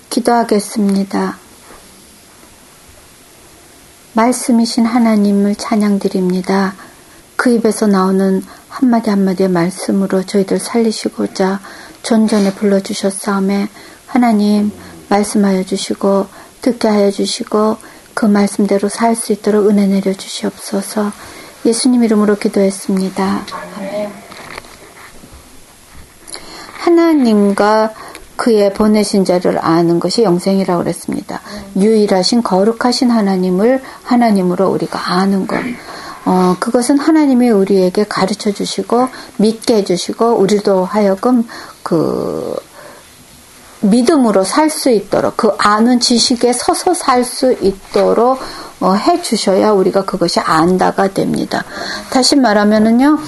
기도하겠습니다. 말씀이신 하나님을 찬양드립니다. 그 입에서 나오는 한마디 한마디의 말씀으로 저희들 살리시고자 존전에 불러주셨사오매 하나님 말씀하여 주시고 듣게 하여 주시고 그 말씀대로 살 수 있도록 은혜 내려 주시옵소서. 예수님 이름으로 기도했습니다. 아멘. 하나님과 그의 보내신 자를 아는 것이 영생이라고 그랬습니다. 유일하신 거룩하신 하나님을 하나님으로 우리가 아는 것. 그것은 하나님이 우리에게 가르쳐 주시고 믿게 해주시고 우리도 하여금 그 믿음으로 살 수 있도록 그 아는 지식에 서서 살 수 있도록 해 주셔야 우리가 그것이 안다가 됩니다. 다시 말하면은요,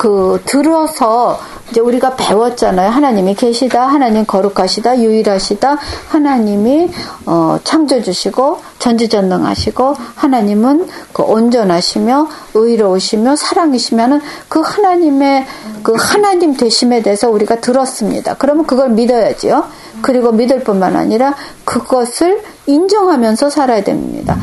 들어서 이제 우리가 배웠잖아요. 하나님이 계시다, 하나님 거룩하시다, 유일하시다, 하나님이 창조주시고 전지전능하시고 하나님은 그 온전하시며 의로우시며 사랑이시면은 그 하나님의 그 하나님 되심에 대해서 우리가 들었습니다. 그러면 그걸 믿어야지요. 그리고 믿을 뿐만 아니라 그것을 인정하면서 살아야 됩니다.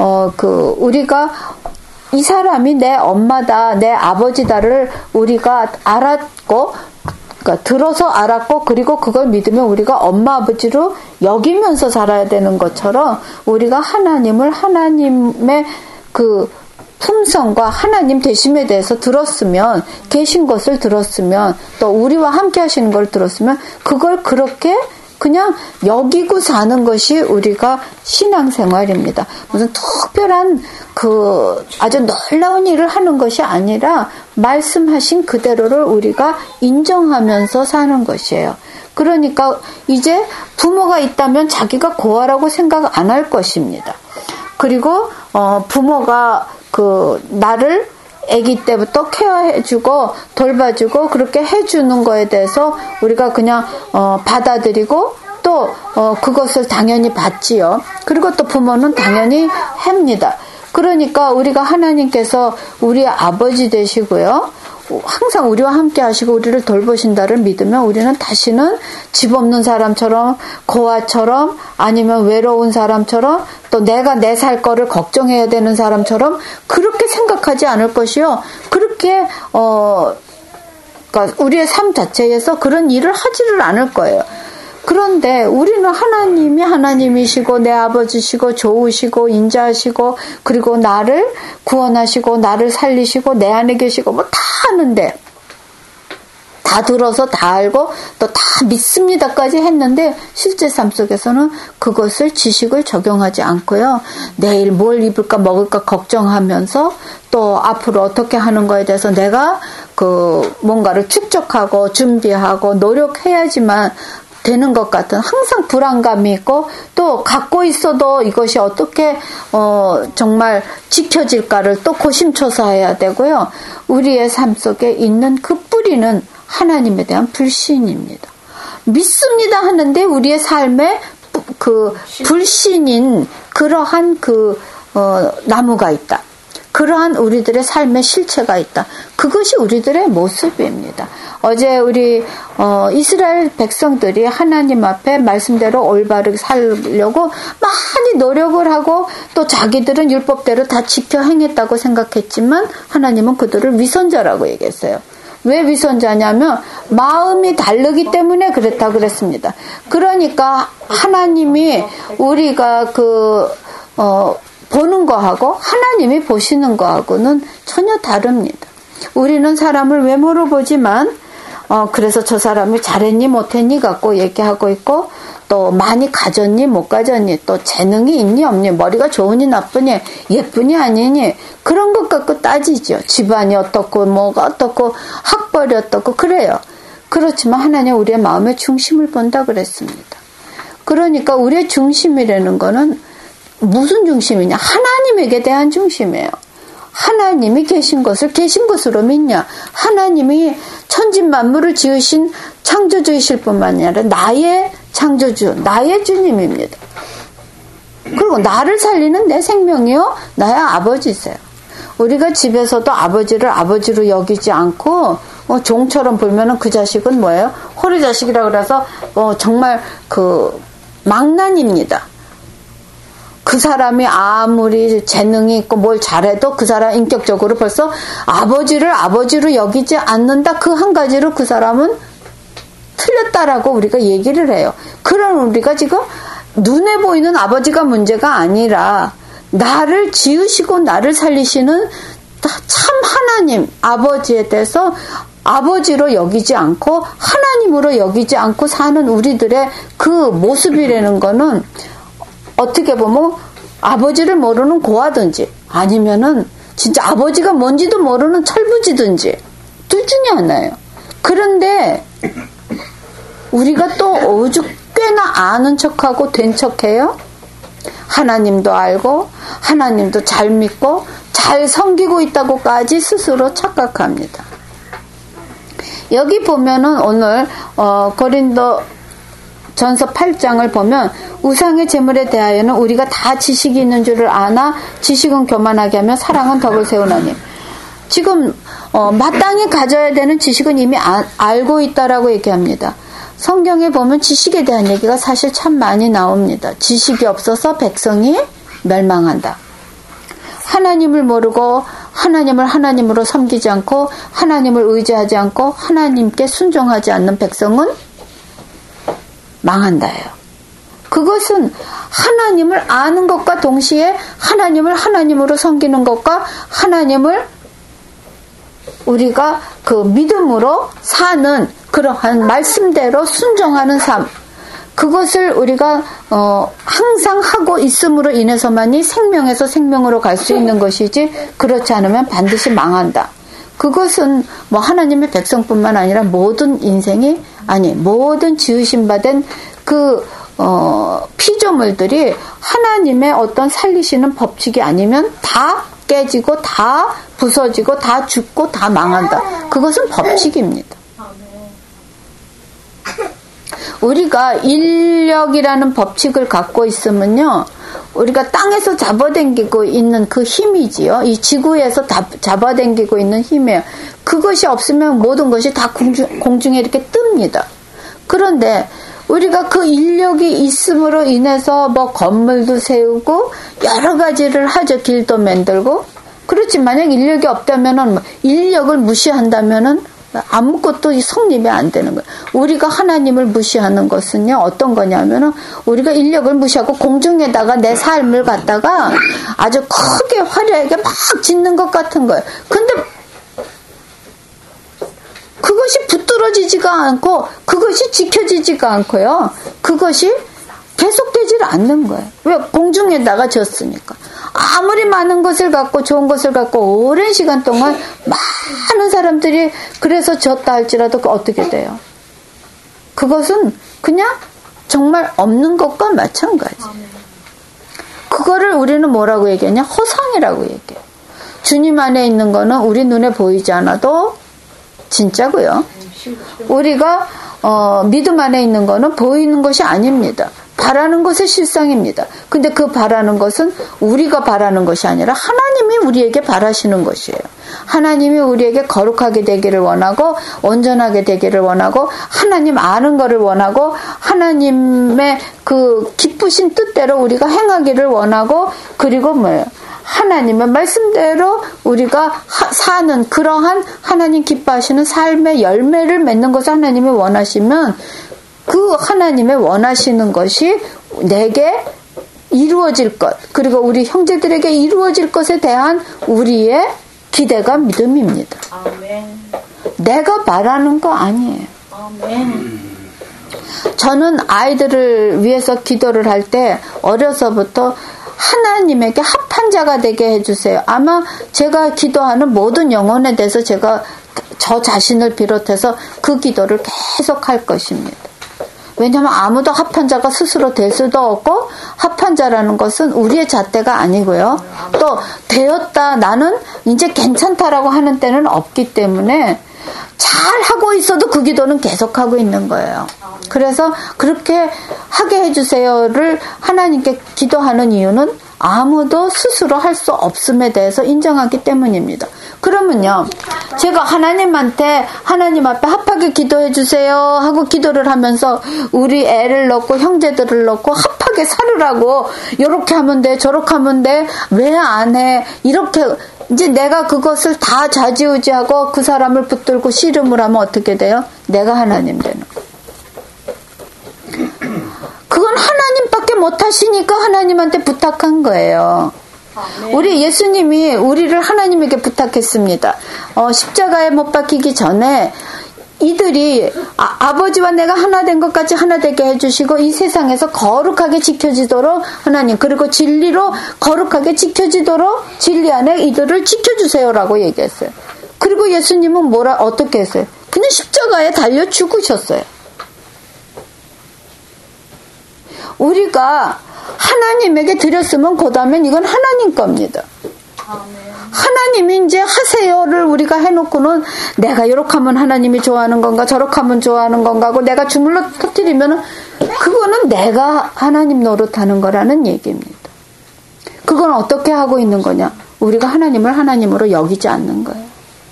우리가 이 사람이 내 엄마다, 내 아버지다를 우리가 알았고, 그러니까 들어서 알았고, 그리고 그걸 믿으면 우리가 엄마, 아버지로 여기면서 살아야 되는 것처럼 우리가 하나님을 하나님의 그 품성과 하나님 되심에 대해서 들었으면, 계신 것을 들었으면, 또 우리와 함께 하시는 걸 들었으면, 그걸 그렇게 그냥 여기고 사는 것이 우리가 신앙생활입니다. 무슨 특별한 아주 놀라운 일을 하는 것이 아니라 말씀하신 그대로를 우리가 인정하면서 사는 것이에요. 그러니까 이제 부모가 있다면 자기가 고아라고 생각 안 할 것입니다. 그리고 부모가 나를 아기 때부터 케어해주고 돌봐주고 그렇게 해주는 거에 대해서 우리가 그냥 받아들이고 또 그것을 당연히 받지요. 그리고 또 부모는 당연히 합니다. 그러니까 우리가 하나님께서 우리의 아버지 되시고요. 항상 우리와 함께 하시고 우리를 돌보신다를 믿으면 우리는 다시는 집 없는 사람처럼 고아처럼 아니면 외로운 사람처럼 또 내가 내 살 거를 걱정해야 되는 사람처럼 그렇게 생각하지 않을 것이요. 그렇게 그러니까 우리의 삶 자체에서 그런 일을 하지를 않을 거예요. 그런데 우리는 하나님이 하나님이시고 내 아버지시고 좋으시고 인자하시고 그리고 나를 구원하시고 나를 살리시고 내 안에 계시고 뭐 다 하는데 다 들어서 다 알고 또 다 믿습니다까지 했는데 실제 삶 속에서는 그것을 지식을 적용하지 않고요. 내일 뭘 입을까 먹을까 걱정하면서 또 앞으로 어떻게 하는 거에 대해서 내가 뭔가를 축적하고 준비하고 노력해야지만 되는 것 같은 항상 불안감이 있고 또 갖고 있어도 이것이 어떻게 정말 지켜질까를 또 고심초사해야 되고요. 우리의 삶 속에 있는 그 뿌리는 하나님에 대한 불신입니다. 믿습니다 하는데 우리의 삶에 불신인 그러한 나무가 있다. 그러한 우리들의 삶의 실체가 있다. 그것이 우리들의 모습입니다. 어제 우리 이스라엘 백성들이 하나님 앞에 말씀대로 올바르게 살려고 많이 노력을 하고 또 자기들은 율법대로 다 지켜 행했다고 생각했지만 하나님은 그들을 위선자라고 얘기했어요. 왜 위선자냐면 마음이 다르기 때문에 그랬다 그랬습니다. 그러니까 하나님이 우리가 보는 거하고 하나님이 보시는 거하고는 전혀 다릅니다. 우리는 사람을 외모로 보지만 그래서 저 사람이 잘했니 못했니 갖고 얘기하고 있고 또 많이 가졌니 못 가졌니 또 재능이 있니 없니 머리가 좋으니 나쁘니 예쁘니 아니니 그런 것 갖고 따지죠. 집안이 어떻고 뭐가 어떻고 학벌이 어떻고 그래요. 그렇지만 하나님 우리의 마음의 중심을 본다 그랬습니다. 그러니까 우리의 중심이라는 거는 무슨 중심이냐? 하나님에게 대한 중심이에요. 하나님이 계신 것을 계신 것으로 믿냐? 하나님이 천지만물을 지으신 창조주이실 뿐만 아니라 나의 창조주, 나의 주님입니다. 그리고 나를 살리는 내 생명이요, 나의 아버지세요. 우리가 집에서도 아버지를 아버지로 여기지 않고 종처럼 보면은 그 자식은 뭐예요? 호리 자식이라 그래서 정말 망난입니다. 그 사람이 아무리 재능이 있고 뭘 잘해도 그 사람 인격적으로 벌써 아버지를 아버지로 여기지 않는다. 그 한 가지로 그 사람은 틀렸다라고 우리가 얘기를 해요. 그런 우리가 지금 눈에 보이는 아버지가 문제가 아니라 나를 지으시고 나를 살리시는 참 하나님 아버지에 대해서 아버지로 여기지 않고 하나님으로 여기지 않고 사는 우리들의 그 모습이라는 거는 어떻게 보면 아버지를 모르는 고아든지 아니면은 진짜 아버지가 뭔지도 모르는 철부지든지 둘 중에 하나예요. 그런데 우리가 또 오죽 꽤나 아는 척하고 된 척해요. 하나님도 알고 하나님도 잘 믿고 잘 섬기고 있다고까지 스스로 착각합니다. 여기 보면은 오늘 고린도 전서 8장을 보면 우상의 제물에 대하여는 우리가 다 지식이 있는 줄을 아나 지식은 교만하게 하며 사랑은 덕을 세우나니. 지금 마땅히 가져야 되는 지식은 이미 알고 있다라고 얘기합니다. 성경에 보면 지식에 대한 얘기가 사실 참 많이 나옵니다. 지식이 없어서 백성이 멸망한다. 하나님을 모르고 하나님을 하나님으로 섬기지 않고 하나님을 의지하지 않고 하나님께 순종하지 않는 백성은 망한다예요. 그것은 하나님을 아는 것과 동시에 하나님을 하나님으로 섬기는 것과 하나님을 우리가 그 믿음으로 사는 그러한 말씀대로 순종하는 삶, 그것을 우리가 항상 하고 있음으로 인해서만이 생명에서 생명으로 갈 수 있는 것이지 그렇지 않으면 반드시 망한다. 그것은 뭐 하나님의 백성뿐만 아니라 모든 인생이 모든 지으심 받은 그 피조물들이 하나님의 어떤 살리시는 법칙이 아니면 다 깨지고 다 부서지고 다 죽고 다 망한다. 그것은 법칙입니다. 우리가 인력이라는 법칙을 갖고 있으면요, 우리가 땅에서 잡아당기고 있는 그 힘이지요. 이 지구에서 잡아당기고 있는 힘이에요. 그것이 없으면 모든 것이 다 공중에 이렇게 뜹니다. 그런데 우리가 그 인력이 있음으로 인해서 뭐 건물도 세우고 여러 가지를 하죠. 길도 만들고. 그렇지, 만약 인력이 없다면은, 인력을 무시한다면은 아무것도 성립이 안 되는 거예요. 우리가 하나님을 무시하는 것은요, 어떤 거냐면은, 우리가 인력을 무시하고 공중에다가 내 삶을 갖다가 아주 크게 화려하게 막 짓는 것 같은 거예요. 근데 그것이 붙들어지지가 않고, 그것이 지켜지지가 않고요. 그것이 계속되질 않는 거예요. 왜? 공중에다가 졌으니까. 아무리 많은 것을 갖고 좋은 것을 갖고 오랜 시간 동안 많은 사람들이 그래서 졌다 할지라도 어떻게 돼요? 그것은 그냥 정말 없는 것과 마찬가지. 그거를 우리는 뭐라고 얘기하냐? 허상이라고 얘기해요. 주님 안에 있는 거는 우리 눈에 보이지 않아도 진짜고요. 우리가 믿음 안에 있는 거는 보이는 것이 아닙니다. 바라는 것의 실상입니다. 근데 그 바라는 것은 우리가 바라는 것이 아니라 하나님이 우리에게 바라시는 것이에요. 하나님이 우리에게 거룩하게 되기를 원하고 온전하게 되기를 원하고 하나님 아는 것을 원하고 하나님의 그 기쁘신 뜻대로 우리가 행하기를 원하고 그리고 뭐예요? 하나님의 말씀대로 우리가 사는 그러한 하나님 기뻐하시는 삶의 열매를 맺는 것을 하나님이 원하시면 그 하나님의 원하시는 것이 내게 이루어질 것, 그리고 우리 형제들에게 이루어질 것에 대한 우리의 기대가 믿음입니다. 아멘. 내가 바라는 거 아니에요. 아멘. 저는 아이들을 위해서 기도를 할 때 어려서부터 하나님에게 합한 자가 되게 해주세요. 아마 제가 기도하는 모든 영혼에 대해서 제가 저 자신을 비롯해서 그 기도를 계속 할 것입니다. 왜냐하면 아무도 합한 자가 스스로 될 수도 없고 합한 자라는 것은 우리의 잣대가 아니고요. 또 되었다 나는 이제 괜찮다라고 하는 때는 없기 때문에 잘 하고 있어도 그 기도는 계속 하고 있는 거예요. 그래서 그렇게 하게 해주세요를 하나님께 기도하는 이유는 아무도 스스로 할 수 없음에 대해서 인정하기 때문입니다. 그러면요, 제가 하나님한테 하나님 앞에 합하게 기도해 주세요 하고 기도를 하면서 우리 애를 넣고 형제들을 넣고 합하게 살으라고 이렇게 하면 돼 저렇게 하면 돼 왜 안 해 이렇게 이제 내가 그것을 다 좌지우지하고 그 사람을 붙들고 씨름을 하면 어떻게 돼요? 내가 하나님 되는 거예요. 그건 하나님밖에 못하시니까 하나님한테 부탁한 거예요. 우리 예수님이 우리를 하나님에게 부탁했습니다. 십자가에 못 박히기 전에 이들이 아버지와 내가 하나 된 것 같이 하나 되게 해주시고 이 세상에서 거룩하게 지켜지도록 하나님 그리고 진리로 거룩하게 지켜지도록 진리 안에 이들을 지켜주세요라고 얘기했어요. 그리고 예수님은 어떻게 했어요? 그냥 십자가에 달려 죽으셨어요. 우리가 하나님에게 드렸으면 고다면 이건 하나님 겁니다. 하나님이 이제 하세요를 우리가 해놓고는 내가 이렇게 하면 하나님이 좋아하는 건가 저렇게 하면 좋아하는 건가 하고 내가 주물러 터뜨리면은 그거는 내가 하나님 노릇하는 거라는 얘기입니다. 그건 어떻게 하고 있는 거냐? 우리가 하나님을 하나님으로 여기지 않는 거예요.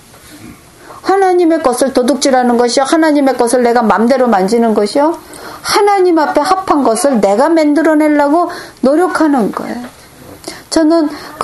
하나님의 것을 도둑질하는 것이요 하나님의 것을 내가 맘대로 만지는 것이요 하나님 앞에 합한 것을 내가 만들어내려고 노력하는 거예요. 저는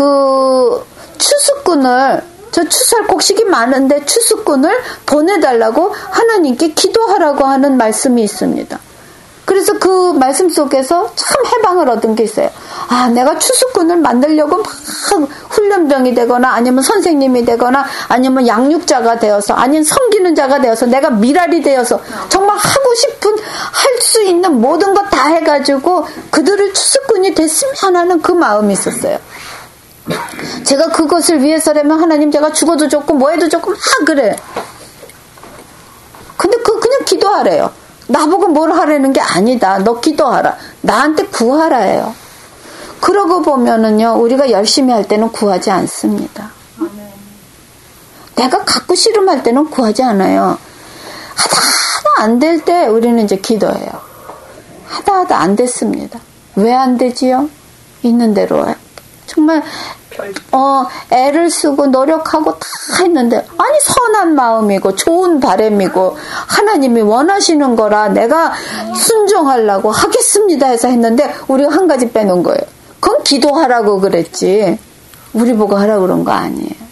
저 추수할 곡식이 많은데 추수꾼을 보내달라고 하나님께 기도하라고 하는 말씀이 있습니다. 그래서 그 말씀 속에서 참 해방을 얻은 게 있어요. 내가 추수꾼을 만들려고 막 훈련병이 되거나 아니면 선생님이 되거나 아니면 양육자가 되어서 아니면 섬기는 자가 되어서 내가 미랄이 되어서 정말 하고 싶은 할 수 있는 모든 것 다 해가지고 그들을 추수꾼이 됐으면 하는 그 마음이 있었어요. 제가 그것을 위해서라면 하나님 제가 죽어도 좋고 뭐해도 좋고 막 그래. 근데 그냥 기도하래요. 나보고 뭘 하라는 게 아니다. 너 기도하라. 나한테 구하라예요. 그러고 보면은요, 우리가 열심히 할 때는 구하지 않습니다. 내가 갖고 씨름할 때는 구하지 않아요. 하다 안 될 때 우리는 이제 기도해요. 하다 안 됐습니다. 왜 안 되지요? 있는 대로 정말 애를 쓰고 노력하고 다 했는데 아니 선한 마음이고 좋은 바람이고 하나님이 원하시는 거라 내가 순종하려고 하겠습니다 해서 했는데 우리가 한 가지 빼놓은 거예요. 그건 기도하라고 그랬지 우리 보고 하라고 그런 거 아니에요.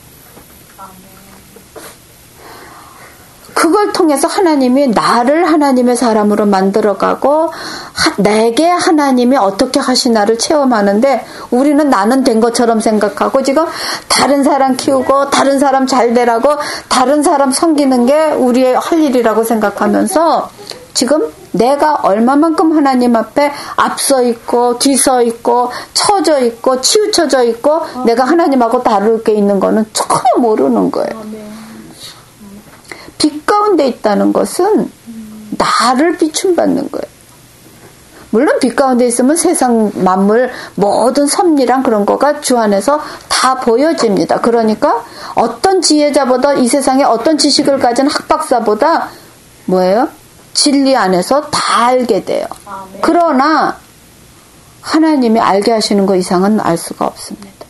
그걸 통해서 하나님이 나를 하나님의 사람으로 만들어가고 내게 하나님이 어떻게 하시나를 체험하는데 우리는 나는 된 것처럼 생각하고 지금 다른 사람 키우고 다른 사람 잘 되라고 다른 사람 섬기는 게 우리의 할 일이라고 생각하면서 지금 내가 얼마만큼 하나님 앞에 앞서 있고 뒤서 있고 처져 있고 치우쳐져 있고 내가 하나님하고 다르게 있는 거는 전혀 모르는 거예요. 빛 가운데 있다는 것은 나를 비춤받는 거예요. 물론 빛 가운데 있으면 세상 만물 모든 섭리랑 그런 거가 주 안에서 다 보여집니다. 그러니까 어떤 지혜자보다 이 세상에 어떤 지식을 가진 학박사보다 뭐예요? 진리 안에서 다 알게 돼요. 그러나 하나님이 알게 하시는 거 이상은 알 수가 없습니다.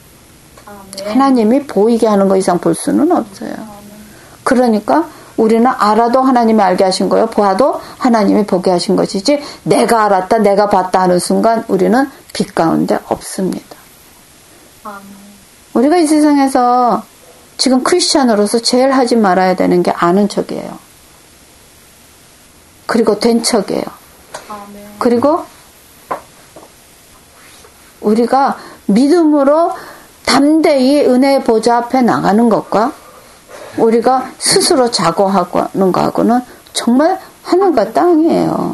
하나님이 보이게 하는 거 이상 볼 수는 없어요. 그러니까 우리는 알아도 하나님이 알게 하신 거예요. 보아도 하나님이 보게 하신 것이지 내가 알았다 내가 봤다 하는 순간 우리는 빛 가운데 없습니다. 우리가 이 세상에서 지금 크리스찬으로서 제일 하지 말아야 되는 게 아는 척이에요. 그리고 된 척이에요. 그리고 우리가 믿음으로 담대히 은혜의 보좌 앞에 나가는 것과 우리가 스스로 자고하는 거하고는 정말 하늘과 땅이에요.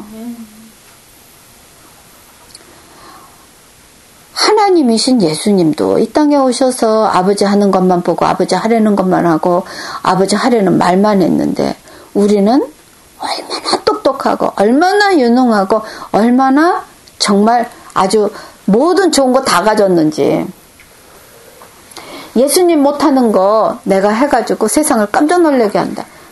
하나님이신 예수님도 이 땅에 오셔서 아버지 하는 것만 보고 아버지 하려는 것만 하고 아버지 하려는 말만 했는데 우리는 얼마나 똑똑하고 얼마나 유능하고 얼마나 정말 아주 모든 좋은 거 다 가졌는지 예수님 못하는 거 내가 해가지고 세상을 깜짝 놀라게 한다.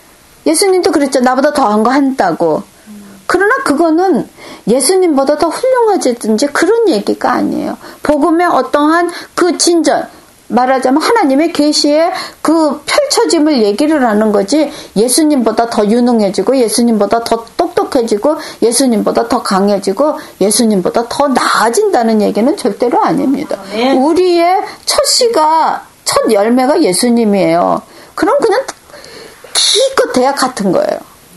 예수님도 그랬죠. 나보다 더한 거 한다고. 그러나 그거는 예수님보다 더 훌륭하지든지 그런 얘기가 아니에요. 복음의 어떠한 그 진전, 말하자면 하나님의 계시의 그 펼쳐짐을 얘기를 하는 거지, 예수님보다 더 유능해지고 예수님보다 더 똑똑해지고 예수님보다 더 강해지고 예수님보다 더 나아진다는 얘기는 절대로 아닙니다. 네. 우리의 첫 씨가, 첫 열매가 예수님이에요. 그럼 그냥 기껏해야 같은 거예요.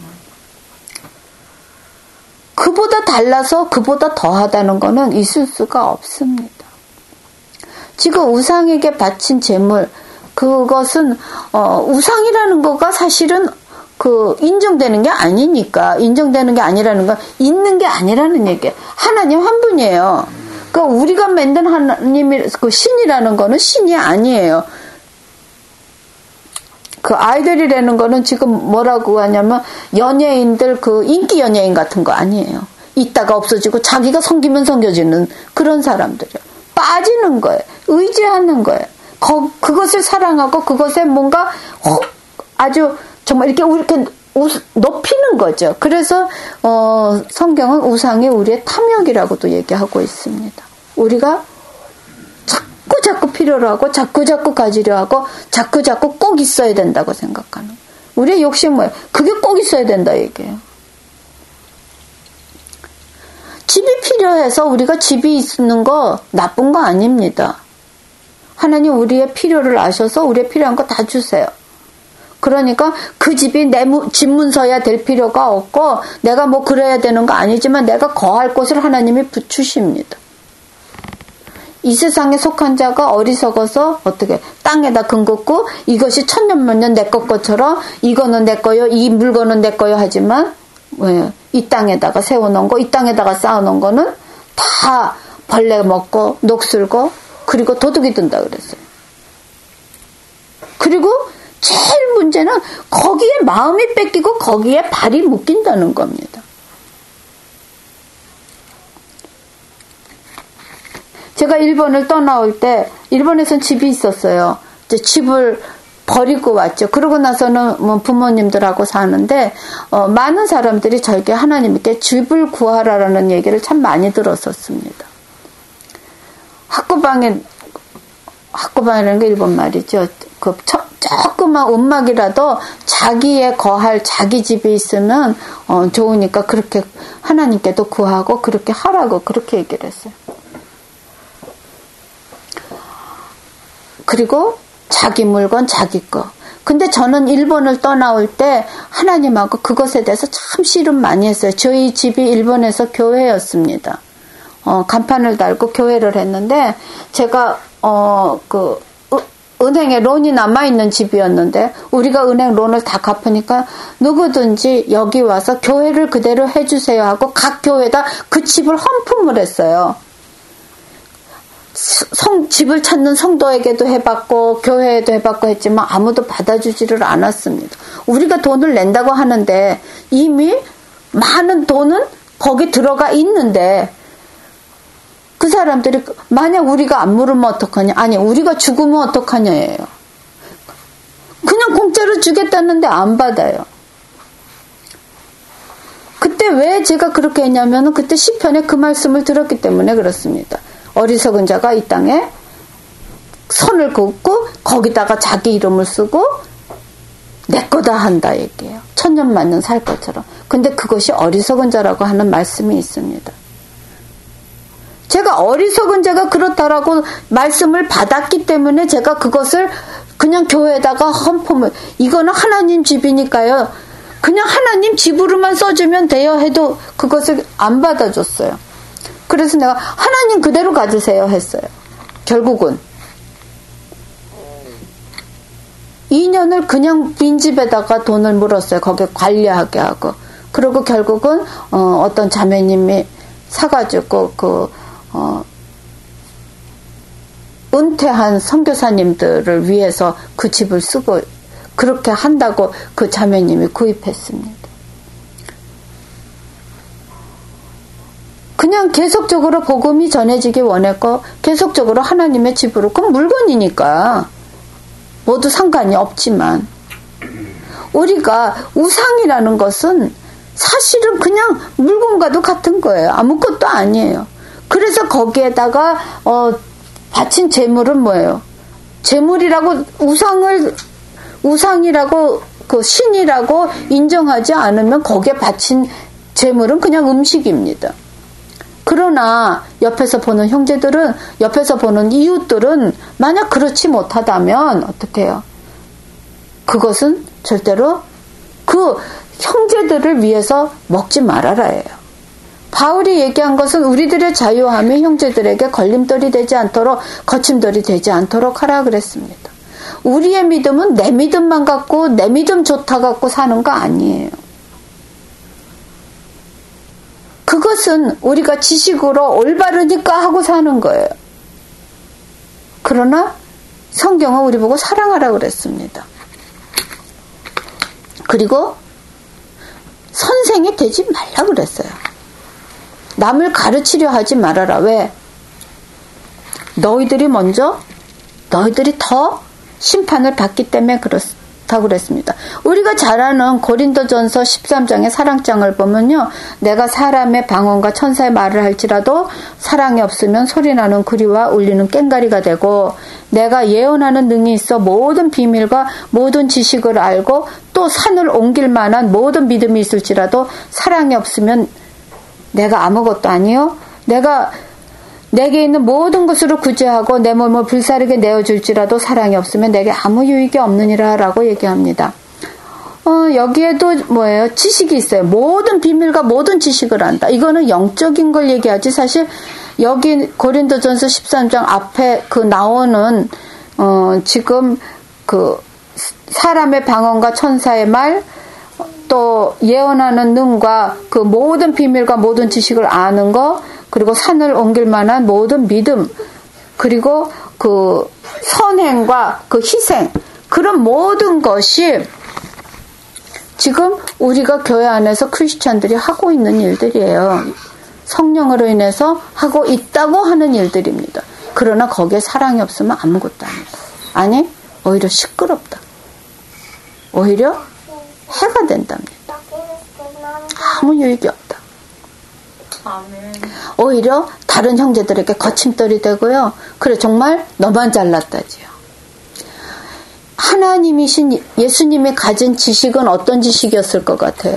그보다 달라서 그보다 더하다는 거는 있을 수가 없습니다. 지금 우상에게 바친 제물, 그것은 우상이라는 거가 사실은 그 인정되는 게 아니니까, 인정되는 게 아니라는 건 있는 게 아니라는 얘기예요. 하나님 한 분이에요. 그러니까 우리가 만든 하나님이 그 신이라는 거는 신이 아니에요. 그 아이들이라는 거는 지금 뭐라고 하냐면 연예인들, 그 인기 연예인 같은 거 아니에요. 있다가 없어지고 자기가 섬기면 섬겨지는 그런 사람들이에요. 빠지는 거예요. 의지하는 거예요. 그것을 사랑하고 그것에 뭔가 아주 정말 이렇게 높이는 거죠. 그래서 성경은 우상이 우리의 탐욕이라고도 얘기하고 있습니다. 우리가 자꾸 필요로 하고 자꾸 가지려 하고 자꾸 꼭 있어야 된다고 생각하는, 우리의 욕심은 그게 꼭 있어야 된다 얘기예요. 집이 필요해서 우리가 집이 있는 거 나쁜 거 아닙니다. 하나님 우리의 필요를 아셔서 우리의 필요한 거 다 주세요. 그러니까 그 집이 내 집 문서야 될 필요가 없고 내가 뭐 그래야 되는 거 아니지만 내가 거할 곳을 하나님이 주십니다. 이 세상에 속한 자가 어리석어서 어떻게 땅에다 금 긋고 이것이 천년만년 내 것처럼 이거는 내 거요, 이 물건은 내 거요 하지만 왜? 이 땅에다가 세워놓은 거, 이 땅에다가 쌓아놓은 거는 다 벌레 먹고 녹슬고 그리고 도둑이 든다 그랬어요. 그리고 제일 문제는 거기에 마음이 뺏기고 거기에 발이 묶인다는 겁니다. 제가 일본을 떠나올 때 일본에선 집이 있었어요. 이제 집을 버리고 왔죠. 그러고 나서는 뭐 부모님들하고 사는데 많은 사람들이 저에게 하나님께 집을 구하라라는 얘기를 참 많이 들었었습니다. 학구방이라는 게 일본 말이죠. 그 조그만 움막이라도 자기의 거할 자기 집이 있으면 좋으니까 그렇게 하나님께도 구하고 그렇게 하라고 그렇게 얘기를 했어요. 그리고 자기 물건 자기 거. 근데 저는 일본을 떠나올 때 하나님하고 그것에 대해서 참 씨름 많이 했어요. 저희 집이 일본에서 교회였습니다. 간판을 달고 교회를 했는데 제가 은행에 론이 남아있는 집이었는데 우리가 은행 론을 다 갚으니까 누구든지 여기 와서 교회를 그대로 해주세요 하고 각 교회에다 그 집을 헌품을 했어요. 집을 찾는 성도에게도 해봤고 교회에도 해봤고 했지만 아무도 받아주지를 않았습니다. 우리가 돈을 낸다고 하는데 이미 많은 돈은 거기 들어가 있는데 그 사람들이 만약 우리가 안 물으면 어떡하냐, 아니 우리가 죽으면 어떡하냐예요. 그냥 공짜로 주겠다는데 안 받아요. 그때 왜 제가 그렇게 했냐면 그때 시편에 그 말씀을 들었기 때문에 그렇습니다. 어리석은 자가 이 땅에 선을 긋고 거기다가 자기 이름을 쓰고 내 거다 한다 얘기해요. 천년만년 살 것처럼. 근데 그것이 어리석은 자라고 하는 말씀이 있습니다. 제가 어리석은 자가 그렇다라고 말씀을 받았기 때문에 제가 그것을 그냥 교회에다가 헌품을, 이거는 하나님 집이니까요. 그냥 하나님 집으로만 써주면 돼요 해도 그것을 안 받아줬어요. 그래서 내가 하나님 그대로 가지세요 했어요. 결국은 2년을 그냥 빈집에다가 돈을 물었어요. 거기 관리하게 하고. 그리고 결국은 어떤 자매님이 사가지고 은퇴한 선교사님들을 위해서 그 집을 쓰고 그렇게 한다고 그 자매님이 구입했습니다. 그냥 계속적으로 복음이 전해지기 원했고 계속적으로 하나님의 집으로, 그건 물건이니까 모두 상관이 없지만 우리가 우상이라는 것은 사실은 그냥 물건과도 같은 거예요. 아무것도 아니에요. 그래서 거기에다가 바친 재물은 뭐예요? 재물이라고 우상이라고 그 신이라고 인정하지 않으면 거기에 바친 재물은 그냥 음식입니다. 그러나 옆에서 보는 형제들은, 옆에서 보는 이웃들은 만약 그렇지 못하다면 어떻게 해요? 그것은 절대로 그 형제들을 위해서 먹지 말아라예요. 바울이 얘기한 것은 우리들의 자유함이 형제들에게 걸림돌이 되지 않도록, 거침돌이 되지 않도록 하라 그랬습니다. 우리의 믿음은 내 믿음만 갖고 내 믿음 좋다 갖고 사는 거 아니에요. 그것은 우리가 지식으로 올바르니까 하고 사는 거예요. 그러나 성경은 우리 보고 사랑하라고 그랬습니다. 그리고 선생이 되지 말라고 그랬어요. 남을 가르치려 하지 말아라. 왜? 너희들이 더 심판을 받기 때문에 그렇다고 그랬습니다. 우리가 잘 아는 고린도전서 13장의 사랑장을 보면요. 내가 사람의 방언과 천사의 말을 할지라도 사랑이 없으면 소리나는 구리와 울리는 꽹과리가 되고, 내가 예언하는 능이 있어 모든 비밀과 모든 지식을 알고 또 산을 옮길 만한 모든 믿음이 있을지라도 사랑이 없으면 내가 아무것도 아니요. 내게 있는 모든 것으로 구제하고 내 몸을 불사르게 내어줄지라도 사랑이 없으면 내게 아무 유익이 없느니라 라고 얘기합니다. 여기에도 뭐예요? 지식이 있어요. 모든 비밀과 모든 지식을 안다. 이거는 영적인 걸 얘기하지, 사실 여기 고린도전서 13장 앞에 그 나오는 지금 그 사람의 방언과 천사의 말, 또 예언하는 능과 그 모든 비밀과 모든 지식을 아는 거, 그리고 산을 옮길 만한 모든 믿음, 그리고 그 선행과 그 희생, 그런 모든 것이 지금 우리가 교회 안에서 크리스찬들이 하고 있는 일들이에요. 성령으로 인해서 하고 있다고 하는 일들입니다. 그러나 거기에 사랑이 없으면 아무것도 아니다. 아니, 오히려 시끄럽다. 오히려 해가 된답니다. 아무 유익이 없다. 오히려 다른 형제들에게 거침돌이 되고요. 그래, 정말 너만 잘났다지요. 하나님이신 예수님이 가진 지식은 어떤 지식이었을 것 같아요?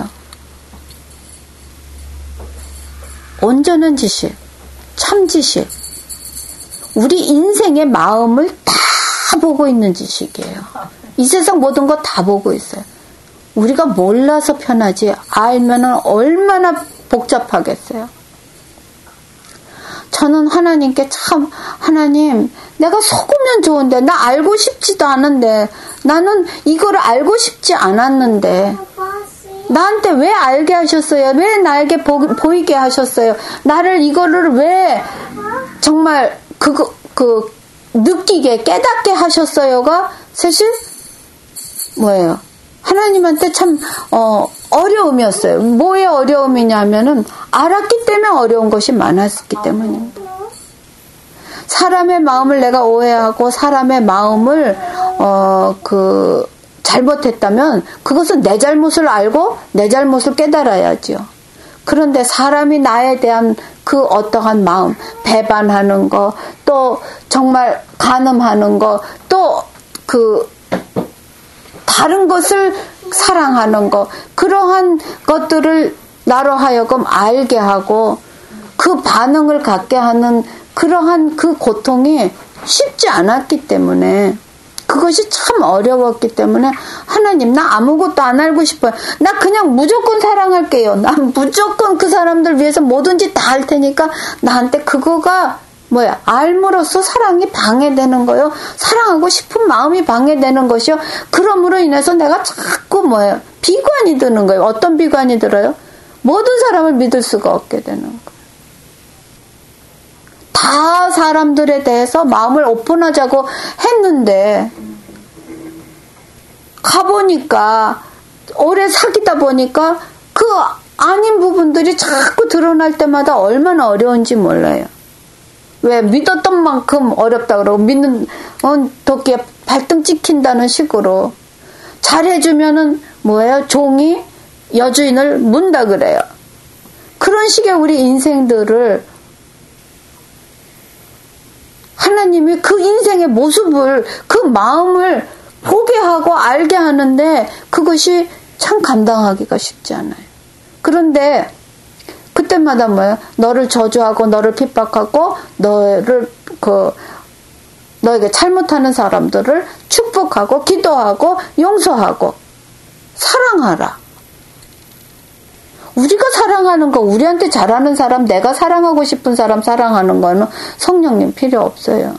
온전한 지식, 참 지식, 우리 인생의 마음을 다 보고 있는 지식이에요. 이 세상 모든 거 다 보고 있어요. 우리가 몰라서 편하지 알면은 얼마나 복잡하겠어요. 저는 하나님께 참, 하나님, 내가 속으면 좋은데, 나 알고 싶지도 않은데, 나는 이거를 알고 싶지 않았는데, 나한테 왜 알게 하셨어요? 왜 나에게 보이게 하셨어요? 나를 이거를 왜 정말 느끼게, 깨닫게 하셨어요가 사실 뭐예요? 하나님한테 참 어려움이었어요. 뭐의 어려움이냐면은 알았기 때문에 어려운 것이 많았기 때문입니다. 사람의 마음을 내가 오해하고 사람의 마음을 잘못했다면 그것은 내 잘못을 알고 내 잘못을 깨달아야지요. 그런데 사람이 나에 대한 그 어떠한 마음, 배반하는 거, 또 정말 간음하는 거, 또 다른 것을 사랑하는 것, 그러한 것들을 나로 하여금 알게 하고 그 반응을 갖게 하는 그러한 그 고통이 쉽지 않았기 때문에, 그것이 참 어려웠기 때문에 하나님, 나 아무것도 안 알고 싶어요. 나 그냥 무조건 사랑할게요. 난 무조건 그 사람들 위해서 뭐든지 다 할 테니까 나한테 그거가 알므로써 사랑이 방해되는 거요. 사랑하고 싶은 마음이 방해되는 것이요. 그러므로 인해서 내가 자꾸 비관이 드는 거예요. 어떤 비관이 들어요? 모든 사람을 믿을 수가 없게 되는 거예요. 다 사람들에 대해서 마음을 오픈하자고 했는데, 가보니까, 오래 사귀다 보니까 그 아닌 부분들이 자꾸 드러날 때마다 얼마나 어려운지 몰라요. 왜 믿었던 만큼 어렵다 그러고 믿는 도끼에 발등 찍힌다는 식으로 잘해주면은 뭐예요? 종이 여주인을 문다 그래요. 그런 식의 우리 인생들을 하나님이 그 인생의 모습을, 그 마음을 보게 하고 알게 하는데 그것이 참 감당하기가 쉽지 않아요. 그런데 그때마다 뭐예요? 너를 저주하고 너를 핍박하고 너에게 잘못하는 사람들을 축복하고 기도하고 용서하고 사랑하라. 우리가 사랑하는 거, 우리한테 잘하는 사람, 내가 사랑하고 싶은 사람 사랑하는 거는 성령님 필요 없어요.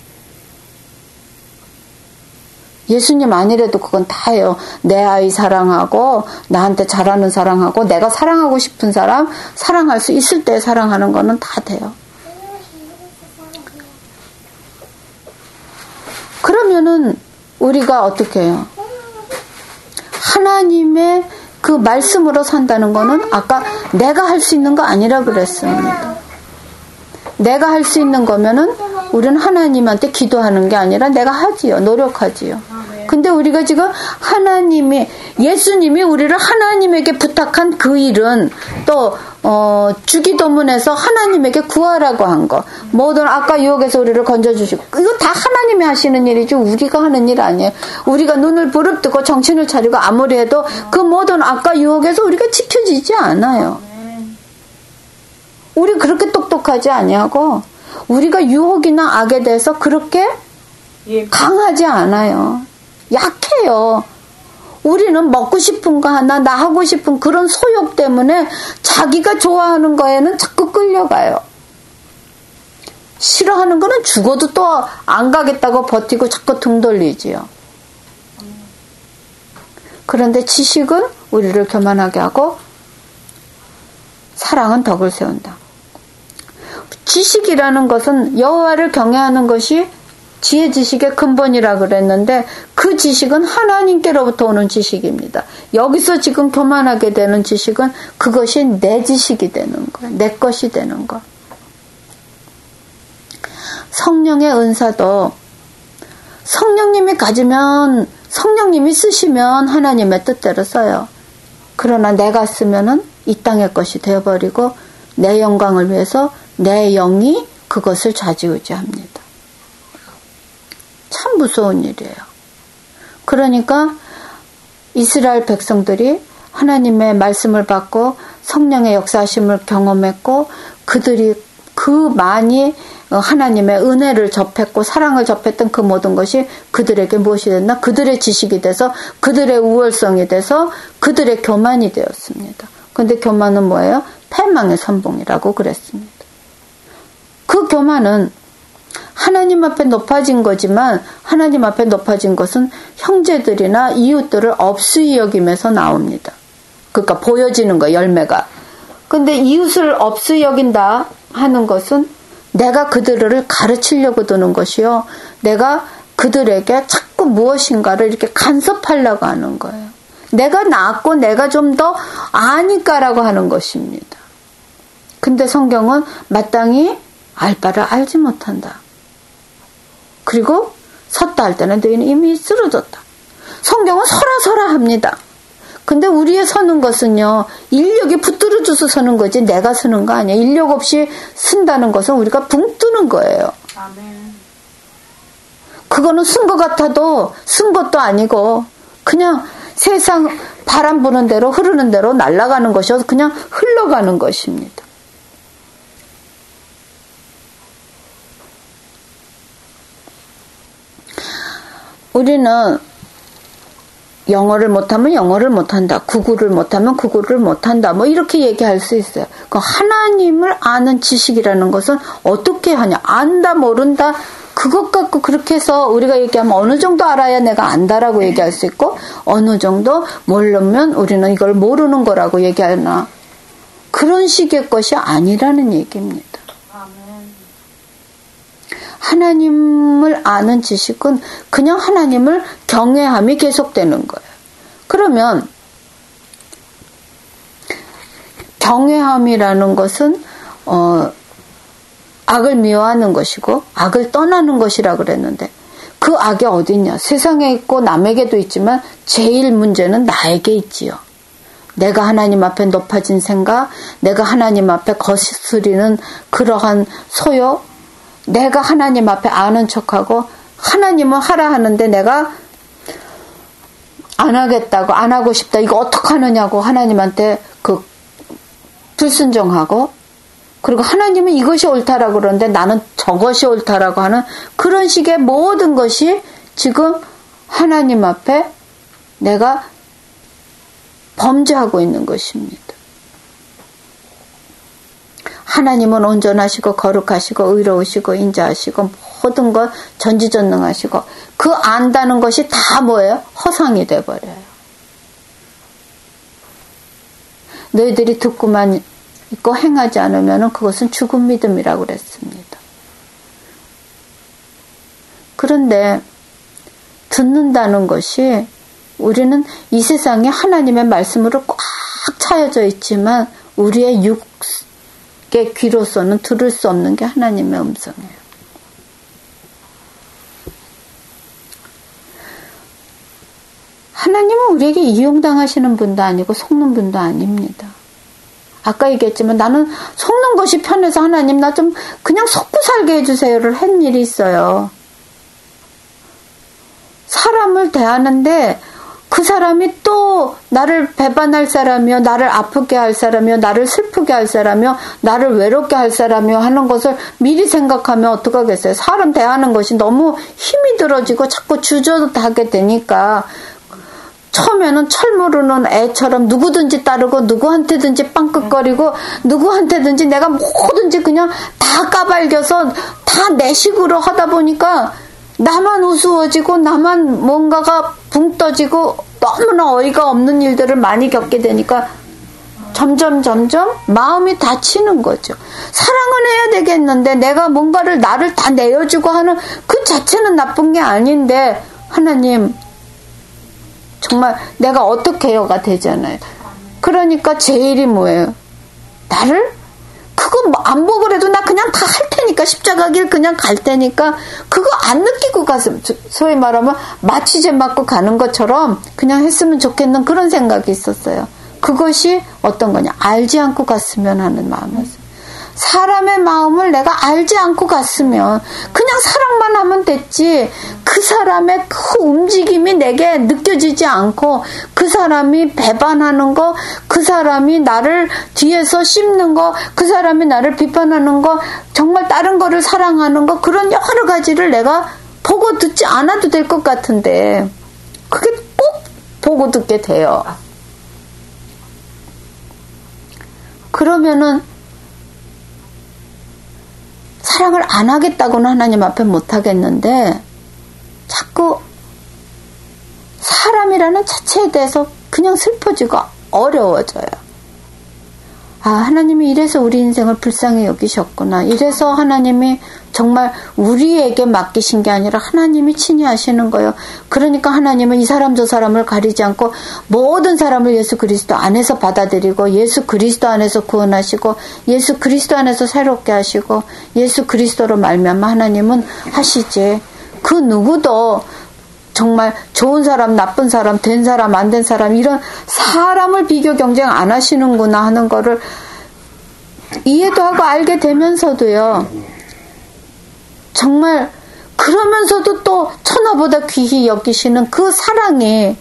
예수님 아니래도 그건 다예요. 내 아이 사랑하고 나한테 잘하는 사랑하고 내가 사랑하고 싶은 사람 사랑할 수 있을 때 사랑하는 거는 다 돼요. 그러면은 우리가 어떻게 해요? 하나님의 그 말씀으로 산다는 거는 아까 내가 할 수 있는 거 아니라 그랬습니다. 내가 할 수 있는 거면은 우리는 하나님한테 기도하는 게 아니라 내가 하지요. 노력하지요. 근데 우리가 지금 예수님이 우리를 하나님에게 부탁한 그 일은 또 주기도문에서 하나님에게 구하라고 한 거. 모든 아까 유혹에서 우리를 건져주시고 이거 다 하나님이 하시는 일이지 우리가 하는 일 아니에요. 우리가 눈을 부릅뜨고 정신을 차리고 아무리 해도 그 모든 아까 유혹에서 우리가 지켜지지 않아요. 우리 그렇게 똑똑하지 아니하고 우리가 유혹이나 악에 대해서 그렇게 강하지 않아요. 약해요. 우리는 먹고 싶은 거 하나, 나 하고 싶은 그런 소욕 때문에 자기가 좋아하는 거에는 자꾸 끌려가요. 싫어하는 거는 죽어도 또 안 가겠다고 버티고 자꾸 등 돌리지요. 그런데 지식은 우리를 교만하게 하고 사랑은 덕을 세운다. 지식이라는 것은 여호와를 경외하는 것이 지혜 지식의 근본이라 그랬는데 그 지식은 하나님께로부터 오는 지식입니다. 여기서 지금 교만하게 되는 지식은 그것이 내 지식이 되는 거예요. 내 것이 되는 거. 성령의 은사도 성령님이 가지면 성령님이 쓰시면 하나님의 뜻대로 써요. 그러나 내가 쓰면은 이 땅의 것이 되어버리고 내 영광을 위해서 내 영이 그것을 좌지우지합니다. 참 무서운 일이에요. 그러니까 이스라엘 백성들이 하나님의 말씀을 받고 성령의 역사하심을 경험했고 그들이 그 많이 하나님의 은혜를 접했고 사랑을 접했던 그 모든 것이 그들에게 무엇이 됐나? 그들의 지식이 돼서 그들의 우월성이 돼서 그들의 교만이 되었습니다. 그런데 교만은 뭐예요? 패망의 선봉이라고 그랬습니다. 그 교만은 하나님 앞에 높아진 거지만 하나님 앞에 높아진 것은 형제들이나 이웃들을 업수히 여김에서 나옵니다. 그러니까 보여지는 거 열매가. 근데 이웃을 업수히 여긴다 하는 것은 내가 그들을 가르치려고 드는 것이요. 내가 그들에게 자꾸 무엇인가를 이렇게 간섭하려고 하는 거예요. 내가 낫고 내가 좀 더 아니까라고 하는 것입니다. 근데 성경은 마땅히 알 바를 알지 못한다. 그리고 섰다 할 때는 너희는 이미 쓰러졌다. 성경은 서라 합니다. 근데 우리의 서는 것은요, 인력이 붙들어줘서 서는 거지 내가 서는 거 아니에요. 인력 없이 쓴다는 것은 우리가 붕 뜨는 거예요. 아멘. 그거는 쓴 것 같아도 쓴 것도 아니고 그냥 세상 바람 부는 대로 흐르는 대로 날아가는 것이어서 그냥 흘러가는 것입니다. 우리는 영어를 못하면 영어를 못한다. 국어를 못하면 국어를 못한다. 뭐 이렇게 얘기할 수 있어요. 그 하나님을 아는 지식이라는 것은 어떻게 하냐. 안다 모른다. 그것 갖고 그렇게 해서 우리가 얘기하면 어느 정도 알아야 내가 안다라고 얘기할 수 있고 어느 정도 모르면 우리는 이걸 모르는 거라고 얘기하나. 그런 식의 것이 아니라는 얘기입니다. 하나님을 아는 지식은 그냥 하나님을 경외함이 계속되는 거예요. 그러면 경외함이라는 것은 악을 미워하는 것이고 악을 떠나는 것이라 그랬는데 그 악이 어디 있냐? 세상에 있고 남에게도 있지만 제일 문제는 나에게 있지요. 내가 하나님 앞에 높아진 생각, 내가 하나님 앞에 거스리는 그러한 소욕, 내가 하나님 앞에 아는 척하고 하나님은 하라 하는데 내가 안 하겠다고, 안 하고 싶다, 이거 어떡하느냐고 하나님한테 그 불순종하고, 그리고 하나님은 이것이 옳다라고 그러는데 나는 저것이 옳다라고 하는 그런 식의 모든 것이 지금 하나님 앞에 내가 범죄하고 있는 것입니다. 하나님은 온전하시고 거룩하시고 의로우시고 인자하시고 모든 것 전지전능하시고 그 안다는 것이 다 뭐예요? 허상이 돼버려요. 너희들이 듣고만 있고 행하지 않으면 그것은 죽은 믿음이라고 그랬습니다. 그런데 듣는다는 것이 우리는 이 세상에 하나님의 말씀으로 꽉 차여져 있지만 우리의 육의 귀로서는 들을 수 없는 게 하나님의 음성이에요. 하나님은 우리에게 이용당하시는 분도 아니고 속는 분도 아닙니다. 아까 얘기했지만 나는 속는 것이 편해서 하나님 나 좀 그냥 속고 살게 해주세요를 한 일이 있어요. 사람을 대하는데 그 사람이 또 나를 배반할 사람이요, 나를 아프게 할 사람이요, 나를 슬프게 할 사람이요, 나를 외롭게 할 사람이요 하는 것을 미리 생각하면 어떡하겠어요. 사람 대하는 것이 너무 힘이 들어지고 자꾸 주저하게 되니까 처음에는 철 모르는 애처럼 누구든지 따르고 누구한테든지 빵긋거리고 누구한테든지 내가 뭐든지 그냥 다 까발겨서 다 내 식으로 하다 보니까 나만 우스워지고 나만 뭔가가 붕 떠지고 너무나 어이가 없는 일들을 많이 겪게 되니까 점점 마음이 다치는 거죠. 사랑은 해야 되겠는데 내가 뭔가를 나를 다 내어주고 하는 그 자체는 나쁜 게 아닌데 하나님 정말 내가 어떻게 해요가 되잖아요. 그러니까 제일이 뭐예요? 나를 그거 뭐 안 보고라도 나 그냥 다 할 테니까 십자가 길 그냥 갈 테니까 그거 안 느끼고 갔으면 소위 말하면 마취제 맞고 가는 것처럼 그냥 했으면 좋겠는 그런 생각이 있었어요. 그것이 어떤 거냐? 알지 않고 갔으면 하는 마음이었어요. 사람의 마음을 내가 알지 않고 갔으면 그냥 사랑만 하면 됐지 그 사람의 그 움직임이 내게 느껴지지 않고 그 사람이 배반하는 거, 그 사람이 나를 뒤에서 씹는 거, 그 사람이 나를 비판하는 거, 정말 다른 거를 사랑하는 거 그런 여러 가지를 내가 보고 듣지 않아도 될 것 같은데 그게 꼭 보고 듣게 돼요. 그러면은 사랑을 안 하겠다고는 하나님 앞에 못 하겠는데 자꾸 사람이라는 자체에 대해서 그냥 슬퍼지고 어려워져요. 아, 하나님이 이래서 우리 인생을 불쌍히 여기셨구나. 이래서 하나님이 정말 우리에게 맡기신 게 아니라 하나님이 친히 하시는 거예요. 그러니까 하나님은 이 사람 저 사람을 가리지 않고 모든 사람을 예수 그리스도 안에서 받아들이고 예수 그리스도 안에서 구원하시고 예수 그리스도 안에서 새롭게 하시고 예수 그리스도로 말미암아 하나님은 하시지. 그 누구도 정말 좋은 사람, 나쁜 사람, 된 사람, 안 된 사람 이런 사람을 비교 경쟁 안 하시는구나 하는 거를 이해도 하고 알게 되면서도요. 정말 그러면서도 또 천하보다 귀히 여기시는 그 사랑이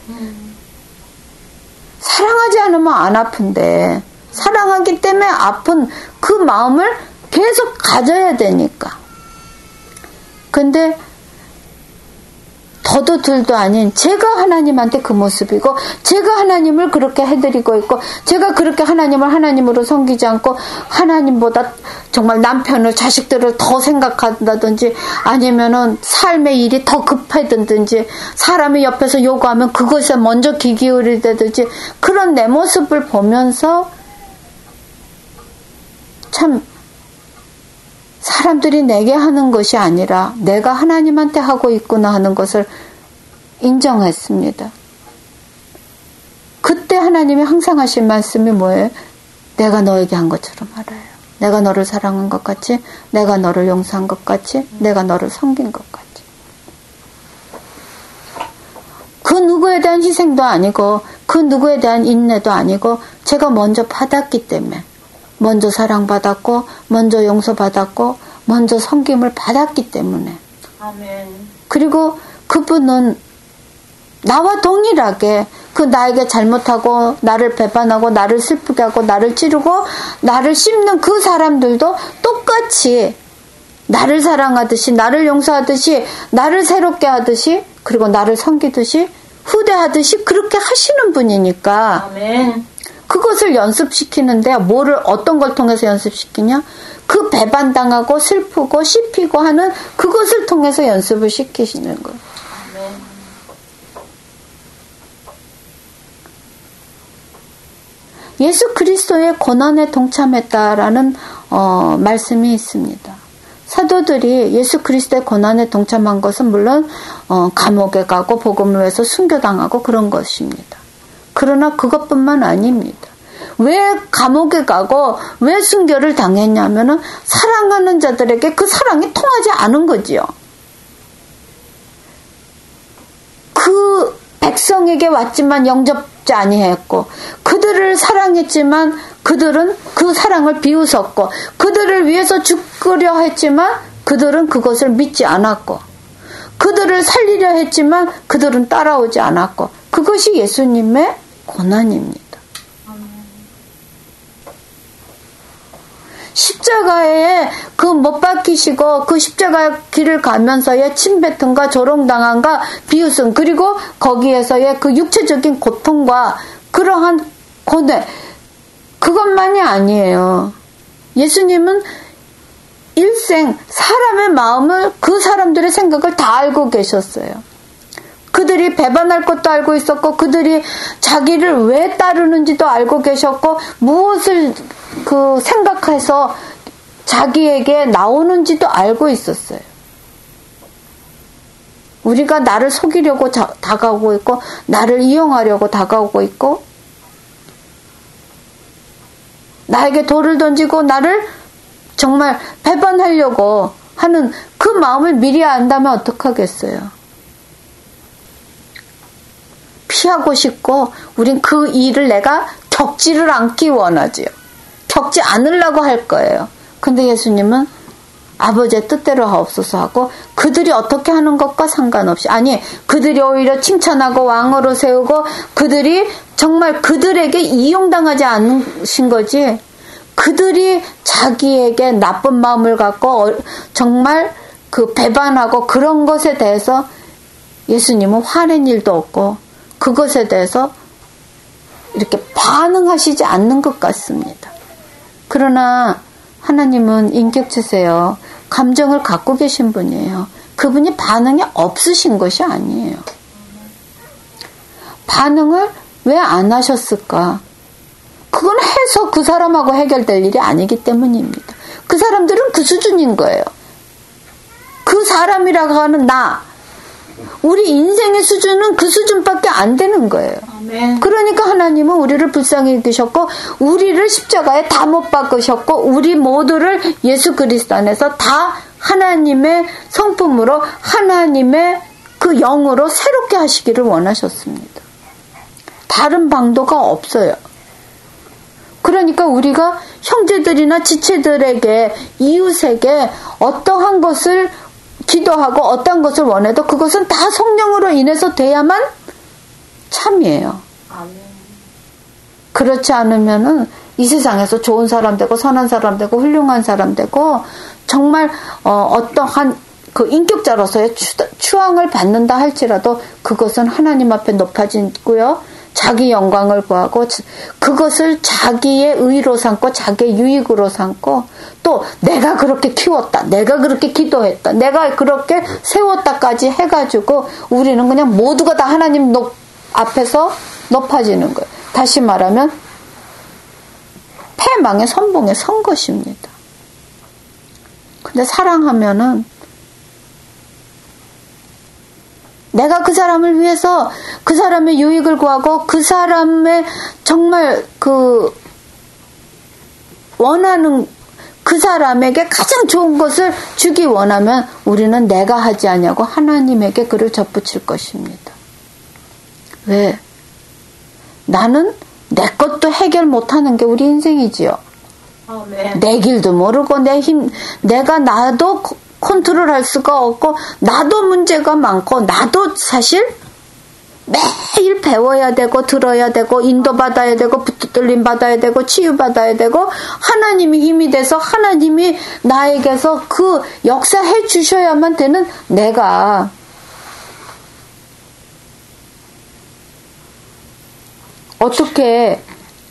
사랑하지 않으면 안 아픈데 사랑하기 때문에 아픈 그 마음을 계속 가져야 되니까. 근데 더도 둘도 아닌 제가 하나님한테 그 모습이고 제가 하나님을 그렇게 해드리고 있고 제가 그렇게 하나님을 하나님으로 섬기지 않고 하나님보다 정말 남편을 자식들을 더 생각한다든지 아니면은 삶의 일이 더 급하든지 사람이 옆에서 요구하면 그것에 먼저 귀 기울이다든지 그런 내 모습을 보면서 참 사람들이 내게 하는 것이 아니라 내가 하나님한테 하고 있구나 하는 것을 인정했습니다. 그때 하나님이 항상 하신 말씀이 뭐예요? 내가 너에게 한 것처럼 알아요. 내가 너를 사랑한 것 같이, 내가 너를 용서한 것 같이, 내가 너를 섬긴 것 같이. 그 누구에 대한 희생도 아니고 그 누구에 대한 인내도 아니고 제가 먼저 받았기 때문에 먼저 사랑받았고 먼저 용서받았고 먼저 섬김을 받았기 때문에 아멘. 그리고 그분은 나와 동일하게 그 나에게 잘못하고 나를 배반하고 나를 슬프게 하고 나를 찌르고 나를 씹는 그 사람들도 똑같이 나를 사랑하듯이 나를 용서하듯이 나를 새롭게 하듯이 그리고 나를 섬기듯이 후대하듯이 그렇게 하시는 분이니까 아멘. 그것을 연습시키는데 뭐를 어떤 걸 통해서 연습시키냐? 그 배반당하고 슬프고 씹히고 하는 그것을 통해서 연습을 시키시는 거예요. 아멘. 예수 그리스도의 고난에 동참했다라는 말씀이 있습니다. 사도들이 예수 그리스도의 고난에 동참한 것은 물론 감옥에 가고 복음을 위해서 순교당하고 그런 것입니다. 그러나 그것뿐만 아닙니다. 왜 감옥에 가고 왜 순교를 당했냐면은 사랑하는 자들에게 그 사랑이 통하지 않은 거지요. 그 백성에게 왔지만 영접지 아니했고 그들을 사랑했지만 그들은 그 사랑을 비웃었고 그들을 위해서 죽으려 했지만 그들은 그것을 믿지 않았고 그들을 살리려 했지만 그들은 따라오지 않았고 그것이 예수님의 고난입니다. 십자가에 그 못 박히시고 그 십자가 길을 가면서의 침뱉음과 조롱당함과 비웃음 그리고 거기에서의 그 육체적인 고통과 그러한 고뇌 그것만이 아니에요. 예수님은 일생 사람의 마음을 그 사람들의 생각을 다 알고 계셨어요. 그들이 배반할 것도 알고 있었고 그들이 자기를 왜 따르는지도 알고 계셨고 무엇을 그 생각해서 자기에게 나오는지도 알고 있었어요. 우리가 나를 속이려고 다가오고 있고 나를 이용하려고 다가오고 있고 나에게 돌을 던지고 나를 정말 배반하려고 하는 그 마음을 미리 안다면 어떡하겠어요. 피하고 싶고 우린 그 일을 내가 겪지를 않기 원하지요. 겪지 않으려고 할 거예요. 근데 예수님은 아버지의 뜻대로 하옵소서 하고 그들이 어떻게 하는 것과 상관없이 아니 그들이 오히려 칭찬하고 왕으로 세우고 그들이 정말 그들에게 이용당하지 않으신 거지 그들이 자기에게 나쁜 마음을 갖고 정말 그 배반하고 그런 것에 대해서 예수님은 화낸 일도 없고 그것에 대해서 이렇게 반응하시지 않는 것 같습니다. 그러나 하나님은 인격체세요. 감정을 갖고 계신 분이에요. 그분이 반응이 없으신 것이 아니에요. 반응을 왜 안 하셨을까? 그건 해서 그 사람하고 해결될 일이 아니기 때문입니다. 그 사람들은 그 수준인 거예요. 그 사람이라고 하는 나 우리 인생의 수준은 그 수준밖에 안 되는 거예요. 아멘. 그러니까 하나님은 우리를 불쌍히 여기셨고 우리를 십자가에 다 못 박으셨고 우리 모두를 예수 그리스도 안에서 다 하나님의 성품으로 하나님의 그 영으로 새롭게 하시기를 원하셨습니다. 다른 방도가 없어요. 그러니까 우리가 형제들이나 지체들에게 이웃에게 어떠한 것을 기도하고 어떤 것을 원해도 그것은 다 성령으로 인해서 돼야만 참이에요. 아멘. 그렇지 않으면은 이 세상에서 좋은 사람 되고 선한 사람 되고 훌륭한 사람 되고 정말 어떠한 그 인격자로서의 추앙을 받는다 할지라도 그것은 하나님 앞에 높아지고요. 자기 영광을 구하고 그것을 자기의 의로 삼고 자기의 유익으로 삼고 또 내가 그렇게 키웠다. 내가 그렇게 기도했다. 내가 그렇게 세웠다까지 해가지고 우리는 그냥 모두가 다 하나님 앞에서 높아지는 거예요. 다시 말하면 패망의 선봉에 선 것입니다. 근데 사랑하면은 내가 그 사람을 위해서 그 사람의 유익을 구하고 그 사람의 정말 그 원하는 그 사람에게 가장 좋은 것을 주기 원하면 우리는 내가 하지 않냐고 하나님에게 그를 접붙일 것입니다. 왜? 나는 내 것도 해결 못하는 게 우리 인생이지요. 내 길도 모르고 내가 나도 컨트롤할 수가 없고 나도 문제가 많고 나도 사실 매일 배워야 되고 들어야 되고 인도받아야 되고 붙들림 받아야 되고 치유받아야 되고 하나님이 힘이 돼서 하나님이 나에게서 그 역사해 주셔야만 되는 내가 어떻게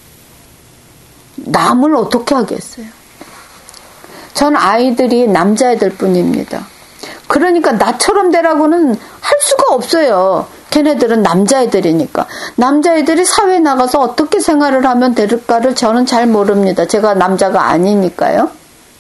남을 어떻게 하겠어요? 전 아이들이 남자애들 뿐입니다. 그러니까 나처럼 되라고는 할 수가 없어요. 걔네들은 남자애들이니까. 남자애들이 사회에 나가서 어떻게 생활을 하면 될까를 저는 잘 모릅니다. 제가 남자가 아니니까요.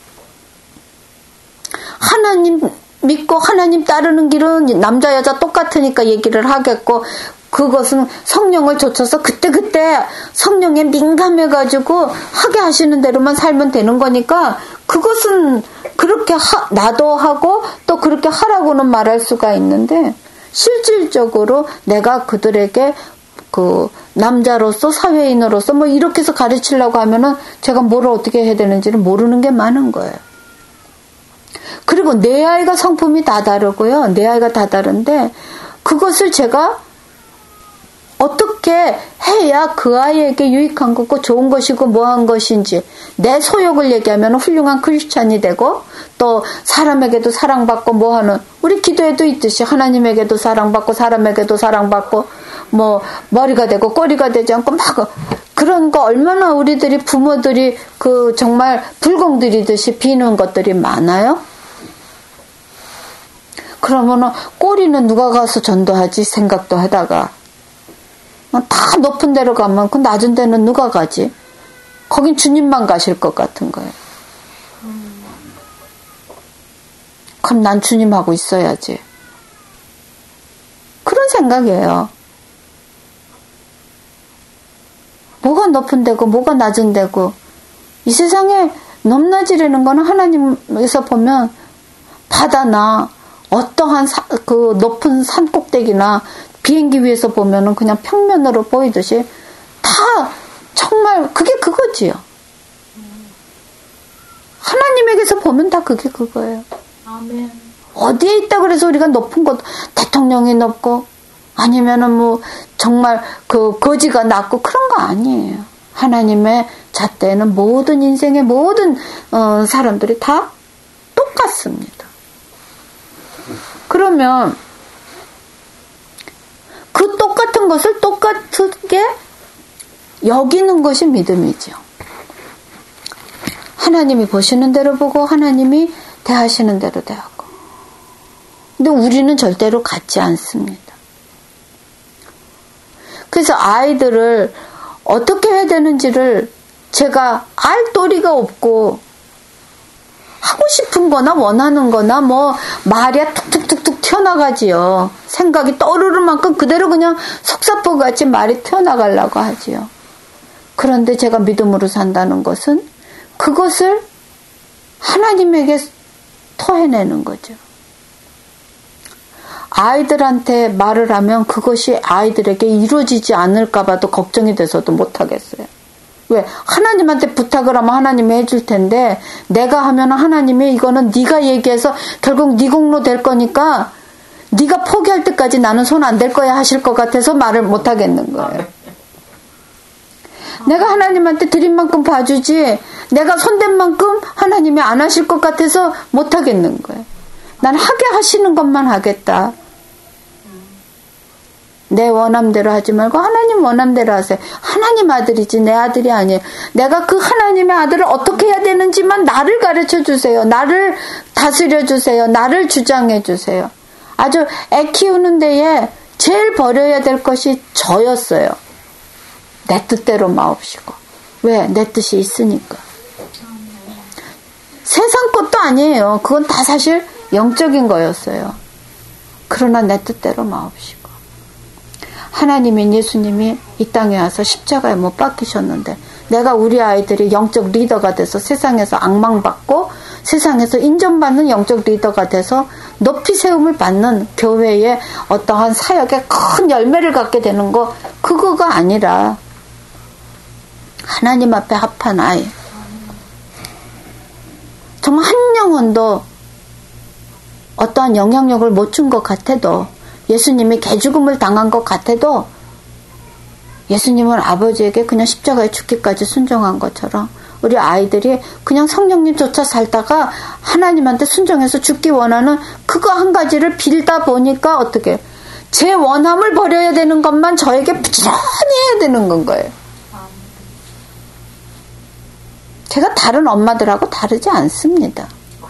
하나님 믿고 하나님 따르는 길은 남자 여자 똑같으니까 얘기를 하겠고 그것은 성령을 좇아서 그때그때 성령에 민감해가지고 하게 하시는 대로만 살면 되는 거니까 그것은 그렇게 나도 하고 또 그렇게 하라고는 말할 수가 있는데 실질적으로 내가 그들에게 그 남자로서 사회인으로서 뭐 이렇게 해서 가르치려고 하면은 제가 뭘 어떻게 해야 되는지를 모르는 게 많은 거예요. 그리고 내 아이가 성품이 다 다르고요. 내 아이가 다 다른데 그것을 제가 어떻게 해야 그 아이에게 유익한 거고 좋은 것이고 뭐한 것인지 내 소욕을 얘기하면 훌륭한 크리스찬이 되고 또 사람에게도 사랑받고 뭐하는 우리 기도에도 있듯이 하나님에게도 사랑받고 사람에게도 사랑받고 뭐 머리가 되고 꼬리가 되지 않고 막 그런 거 얼마나 우리들이 부모들이 그 정말 불공들이듯이 비는 것들이 많아요. 그러면은 꼬리는 누가 가서 전도하지 생각도 하다가 다 높은 데로 가면 그 낮은 데는 누가 가지? 거긴 주님만 가실 것 같은 거예요. 그럼 난 주님하고 있어야지. 그런 생각이에요. 뭐가 높은 데고 뭐가 낮은 데고 이 세상에 높낮이라는 거는 하나님에서 보면 바다나 어떠한 그 높은 산 꼭대기나 비행기 위에서 보면은 그냥 평면으로 보이듯이 다 정말 그게 그거지요. 하나님에게서 보면 다 그게 그거예요. 아멘. 어디에 있다 그래서 우리가 높은 곳 대통령이 높고 아니면은 뭐 정말 그 거지가 낮고 그런 거 아니에요. 하나님의 잣대는 모든 인생의 모든 사람들이 다 똑같습니다. 그러면 그 똑같은 것을 똑같게 여기는 것이 믿음이죠. 하나님이 보시는 대로 보고 하나님이 대하시는 대로 대하고. 근데 우리는 절대로 같지 않습니다. 그래서 아이들을 어떻게 해야 되는지를 제가 알 도리가 없고 하고 싶은 거나 원하는 거나 뭐 말이 툭툭툭툭 튀어나가지요. 생각이 떠오르는 만큼 그대로 그냥 속사포 같이 말이 튀어나가려고 하지요. 그런데 제가 믿음으로 산다는 것은 그것을 하나님에게 토해내는 거죠. 아이들한테 말을 하면 그것이 아이들에게 이루어지지 않을까 봐도 걱정이 돼서도 못하겠어요. 왜? 하나님한테 부탁을 하면 하나님이 해줄 텐데 내가 하면 하나님이 이거는 네가 얘기해서 결국 네 공로 될 거니까 네가 포기할 때까지 나는 손 안 댈 거야 하실 것 같아서 말을 못 하겠는 거예요. 내가 하나님한테 드린 만큼 봐주지 내가 손댄 만큼 하나님이 안 하실 것 같아서 못 하겠는 거예요. 난 하게 하시는 것만 하겠다. 내 원함대로 하지 말고 하나님 원함대로 하세요. 하나님 아들이지 내 아들이 아니에요. 내가 그 하나님의 아들을 어떻게 해야 되는지만 나를 가르쳐 주세요. 나를 다스려 주세요. 나를 주장해 주세요. 아주 애 키우는 데에 제일 버려야 될 것이 저였어요. 내 뜻대로 마옵시고. 왜? 내 뜻이 있으니까. 세상 것도 아니에요. 그건 다 사실 영적인 거였어요. 그러나 내 뜻대로 마옵시고. 하나님인 예수님이 이 땅에 와서 십자가에 못 박히셨는데 내가 우리 아이들이 영적 리더가 돼서 세상에서 앙망받고 세상에서 인정받는 영적 리더가 돼서 높이 세움을 받는 교회의 어떠한 사역에 큰 열매를 갖게 되는 거, 그거가 아니라 하나님 앞에 합한 아이, 정말 한 영혼도 어떠한 영향력을 못 준 것 같아도, 예수님이 개죽음을 당한 것 같아도 예수님은 아버지에게 그냥 십자가에 죽기까지 순종한 것처럼 우리 아이들이 그냥 성령님 쫓아 살다가 하나님한테 순종해서 죽기 원하는 그거 한 가지를 빌다 보니까 어떻게, 제 원함을 버려야 되는 것만 저에게 부지런히 해야 되는 건 거예요. 제가 다른 엄마들하고 다르지 않습니다.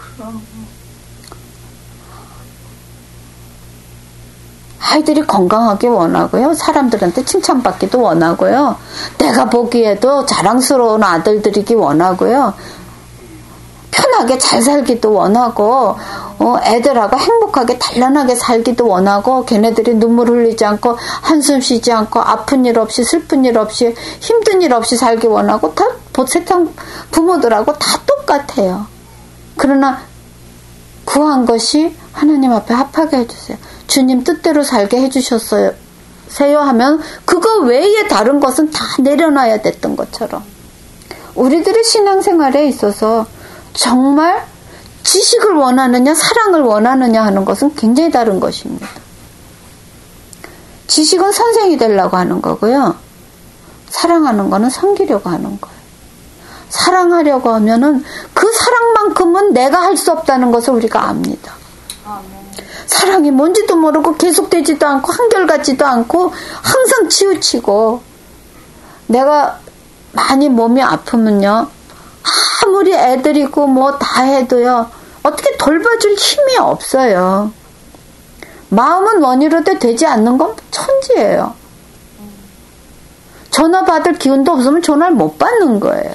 아이들이 건강하게 원하고요. 사람들한테 칭찬받기도 원하고요. 내가 보기에도 자랑스러운 아들들이기 원하고요. 편하게 잘 살기도 원하고, 애들하고 행복하게 단란하게 살기도 원하고, 걔네들이 눈물 흘리지 않고 한숨 쉬지 않고 아픈 일 없이 슬픈 일 없이 힘든 일 없이 살기 원하고, 다 세상 부모들하고 다 똑같아요. 그러나 구한 것이 하나님 앞에 합하게 해주세요. 주님 뜻대로 살게 해주셨어요 하면 그거 외에 다른 것은 다 내려놔야 됐던 것처럼, 우리들의 신앙생활에 있어서 정말 지식을 원하느냐 사랑을 원하느냐 하는 것은 굉장히 다른 것입니다. 지식은 선생이 되려고 하는 거고요. 사랑하는 거는 섬기려고 하는 거예요. 사랑하려고 하면은 그 사랑만큼은 내가 할 수 없다는 것을 우리가 압니다. 사랑이 뭔지도 모르고 계속되지도 않고 한결같지도 않고 항상 치우치고, 내가 많이 몸이 아프면요, 아무리 애들이고 뭐 다 해도요, 어떻게 돌봐줄 힘이 없어요. 마음은 원이로도 되지 않는 건 천지예요. 전화 받을 기운도 없으면 전화를 못 받는 거예요.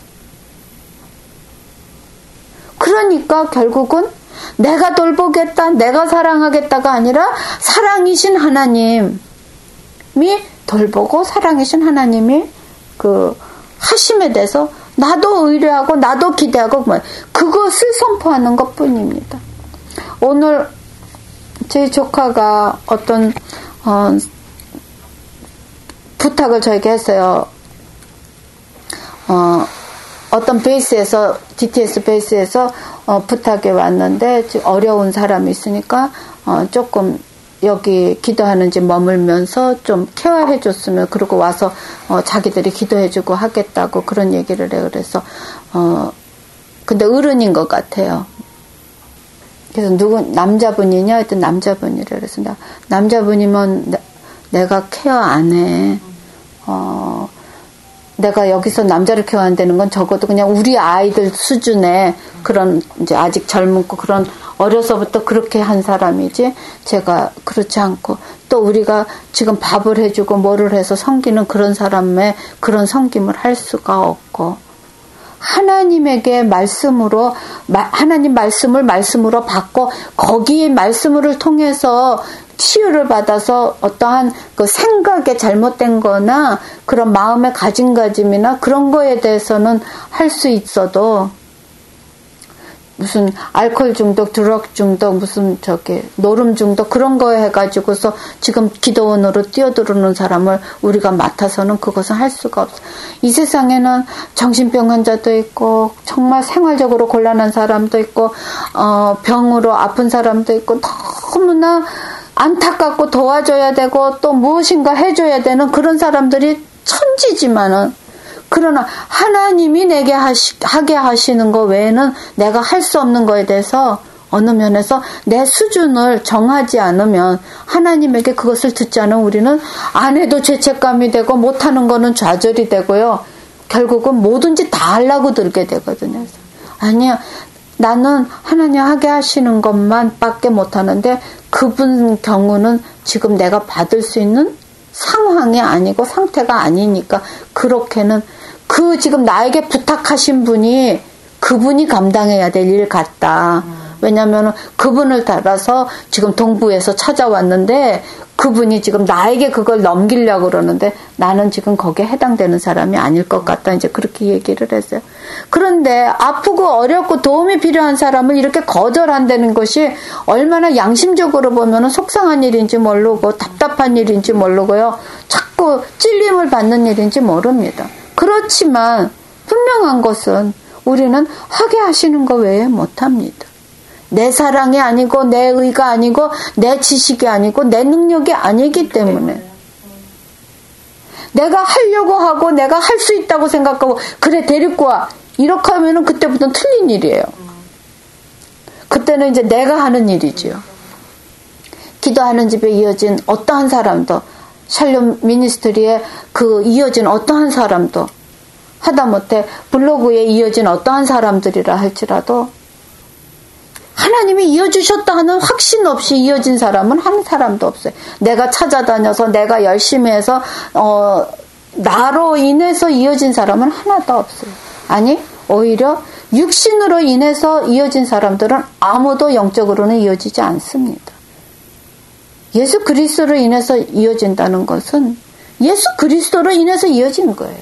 그러니까 결국은 내가 돌보겠다, 내가 사랑하겠다가 아니라 사랑이신 하나님이 돌보고 사랑이신 하나님이 그 하심에 대해서 나도 의뢰하고 나도 기대하고 그것을 선포하는 것뿐입니다. 오늘 제 조카가 어떤 부탁을 저에게 했어요. 어떤 베이스에서, DTS 베이스에서 부탁이 왔는데, 어려운 사람이 있으니까 조금 여기 기도하는지 머물면서 좀 케어해 줬으면, 그러고 와서 자기들이 기도해 주고 하겠다고 그런 얘기를 해. 그래서 근데 어른인 것 같아요. 그래서 남자분이냐 했더니 남자분이래. 그래서 남자분이면 내가 케어 안 해. 내가 여기서 남자를 케어한다는 건 적어도 그냥 우리 아이들 수준의 그런, 이제 아직 젊고 그런, 어려서부터 그렇게 한 사람이지, 제가 그렇지 않고, 또 우리가 지금 밥을 해주고 뭐를 해서 섬기는 그런 사람의 그런 섬김을 할 수가 없고, 하나님에게 말씀으로, 하나님 말씀으로 받고, 거기에 말씀을 통해서 치유를 받아서 어떠한 그 생각에 잘못된 거나 그런 마음의 가짐가짐이나 그런 거에 대해서는 할 수 있어도, 무슨 알코올 중독, 드럭 중독, 무슨 노름 중독 그런 거 해가지고서 지금 기도원으로 뛰어들어오는 사람을 우리가 맡아서는 그것은 할 수가 없어. 이 세상에는 정신병 환자도 있고, 정말 생활적으로 곤란한 사람도 있고, 병으로 아픈 사람도 있고, 너무나 안타깝고 도와줘야 되고 또 무엇인가 해줘야 되는 그런 사람들이 천지지만은, 그러나 하나님이 내게 하게 하시는 것 외에는 내가 할 수 없는 거에 대해서 어느 면에서 내 수준을 정하지 않으면, 하나님에게 그것을 듣지 않으면 우리는 안 해도 죄책감이 되고 못하는 거는 좌절이 되고요. 결국은 뭐든지 다 하려고 들게 되거든요. 아니야, 나는 하나님 하게 하시는 것만 밖에 못하는데 그분 경우는 지금 내가 받을 수 있는 상황이 아니고 상태가 아니니까, 그렇게는 지금 나에게 부탁하신 분이 그분이 감당해야 될 일 같다. 왜냐하면 그분을 따라서 지금 동부에서 찾아왔는데 그분이 지금 나에게 그걸 넘기려고 그러는데 나는 지금 거기에 해당되는 사람이 아닐 것 같다. 이제 그렇게 얘기를 했어요. 그런데 아프고 어렵고 도움이 필요한 사람을 이렇게 거절한다는 것이 얼마나 양심적으로 보면 속상한 일인지 모르고 답답한 일인지 모르고요. 자꾸 찔림을 받는 일인지 모릅니다. 그렇지만 분명한 것은 우리는 하게 하시는 거 외에 못합니다. 내 사랑이 아니고 내 의가 아니고 내 지식이 아니고 내 능력이 아니기 때문에 내가 하려고 하고 내가 할 수 있다고 생각하고 그래 데리고 와 이렇게 하면은 그때부터는 틀린 일이에요. 그때는 이제 내가 하는 일이지요. 기도하는 집에 이어진 어떠한 사람도 샬롬 미니스트리에 그 이어진 어떠한 사람도 하다못해 블로그에 이어진 어떠한 사람들이라 할지라도 하나님이 이어주셨다 하는 확신 없이 이어진 사람은 한 사람도 없어요. 내가 찾아다녀서 내가 열심히 해서 나로 인해서 이어진 사람은 하나도 없어요. 아니 오히려 육신으로 인해서 이어진 사람들은 아무도 영적으로는 이어지지 않습니다. 예수 그리스도로 인해서 이어진다는 것은 예수 그리스도로 인해서 이어진 거예요.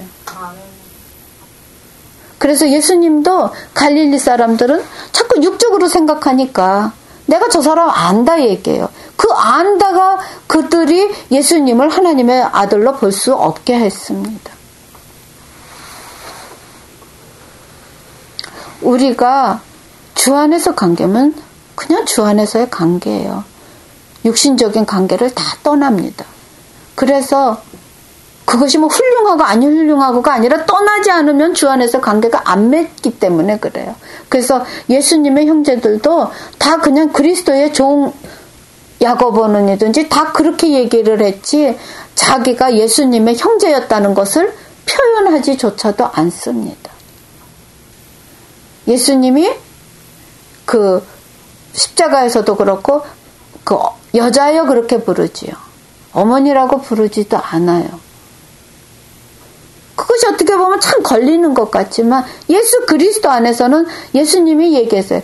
그래서 예수님도 갈릴리 사람들은 자꾸 육적으로 생각하니까 내가 저 사람 안다 얘기해요. 그 안다가 그들이 예수님을 하나님의 아들로 볼 수 없게 했습니다. 우리가 주 안에서 관계면 그냥 주 안에서의 관계예요. 육신적인 관계를 다 떠납니다. 그래서 그것이 뭐 훌륭하고 아니 훌륭하고가 아니라 떠나지 않으면 주 안에서 관계가 안 맺기 때문에 그래요. 그래서 예수님의 형제들도 다 그냥 그리스도의 종 야고보는이든지 다 그렇게 얘기를 했지 자기가 예수님의 형제였다는 것을 표현하지조차도 않습니다. 예수님이 그 십자가에서도 그렇고 그 여자여 그렇게 부르지요. 어머니라고 부르지도 않아요. 그것이 어떻게 보면 참 걸리는 것 같지만 예수 그리스도 안에서는 예수님이 얘기했어요.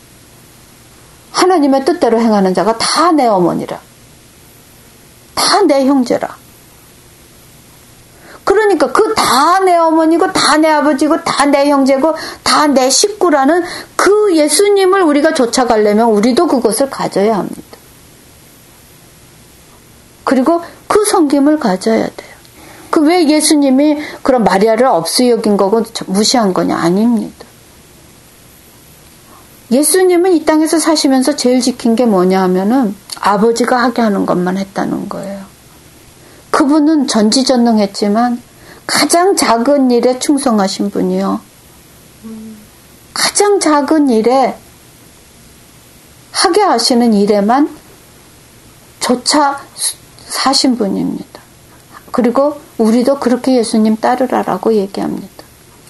하나님의 뜻대로 행하는 자가 다 내 어머니라. 다 내 형제라. 그러니까 그 다 내 어머니고 다 내 아버지고 다 내 형제고 다 내 식구라는 그 예수님을 우리가 쫓아가려면 우리도 그것을 가져야 합니다. 그리고 그 섬김을 가져야 돼요. 그 왜 예수님이 그런 마리아를 없이 여긴 거고 무시한 거냐? 아닙니다. 예수님은 이 땅에서 사시면서 제일 지킨 게 뭐냐 하면은 아버지가 하게 하는 것만 했다는 거예요. 그분은 전지전능했지만 가장 작은 일에 충성하신 분이요. 가장 작은 일에 하게 하시는 일에만 조차 사신 분입니다. 그리고 우리도 그렇게 예수님 따르라라고 얘기합니다.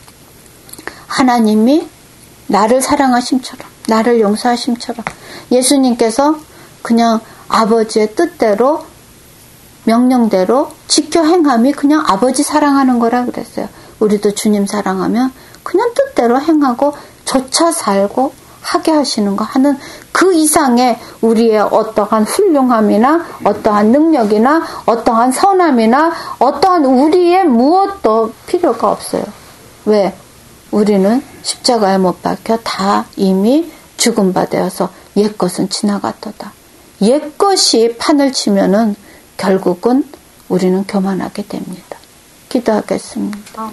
하나님이 나를 사랑하심처럼 나를 용서하심처럼 예수님께서 그냥 아버지의 뜻대로 명령대로 지켜 행함이 그냥 아버지 사랑하는 거라 그랬어요. 우리도 주님 사랑하면 그냥 뜻대로 행하고 조차 살고 하게 하시는 거 하는 그 이상의 우리의 어떠한 훌륭함이나 어떠한 능력이나 어떠한 선함이나 어떠한 우리의 무엇도 필요가 없어요. 왜? 우리는 십자가에 못 박혀 다 이미 죽은 바 되어서 옛것은 지나갔도다. 옛것이 판을 치면은 결국은 우리는 교만하게 됩니다. 기도하겠습니다.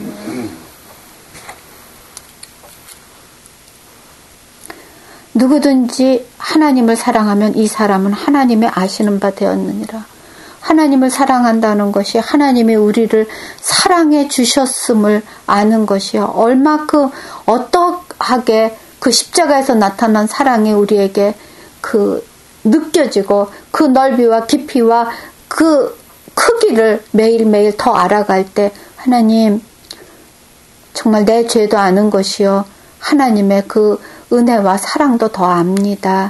누구든지 하나님을 사랑하면 이 사람은 하나님의 아시는 바 되었느니라. 하나님을 사랑한다는 것이 하나님이 우리를 사랑해 주셨음을 아는 것이요. 얼마큼 어떠하게 그 십자가에서 나타난 사랑이 우리에게 그 느껴지고 그 넓이와 깊이와 그 크기를 매일매일 더 알아갈 때 하나님 정말 내 죄도 아는 것이요. 하나님의 그 은혜와 사랑도 더 압니다.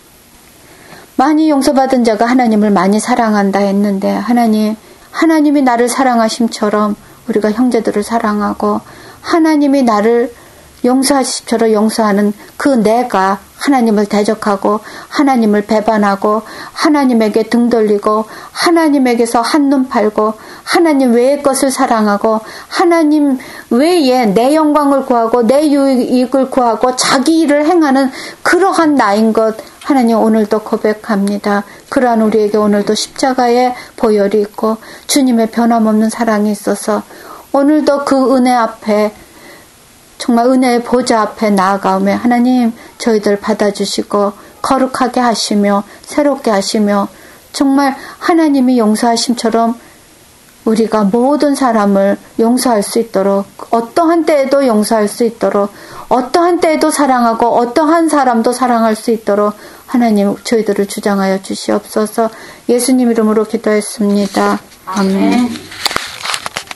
많이 용서받은 자가 하나님을 많이 사랑한다 했는데 하나님이 나를 사랑하심처럼 우리가 형제들을 사랑하고 하나님이 나를 용서하십처럼 용서하는 그 내가 하나님을 대적하고 하나님을 배반하고 하나님에게 등 돌리고 하나님에게서 한눈 팔고 하나님 외의 것을 사랑하고 하나님 외에 내 영광을 구하고 내 유익을 구하고 자기 일을 행하는 그러한 나인 것 하나님 오늘도 고백합니다. 그러한 우리에게 오늘도 십자가의 보혈이 있고 주님의 변함없는 사랑이 있어서 오늘도 그 은혜 앞에 정말 은혜의 보좌 앞에 나아가오며 하나님 저희들 받아주시고 거룩하게 하시며 새롭게 하시며 정말 하나님이 용서하심처럼 우리가 모든 사람을 용서할 수 있도록 어떠한 때에도 용서할 수 있도록 어떠한 때에도 사랑하고 어떠한 사람도 사랑할 수 있도록 하나님 저희들을 주장하여 주시옵소서. 예수님 이름으로 기도했습니다. 아멘.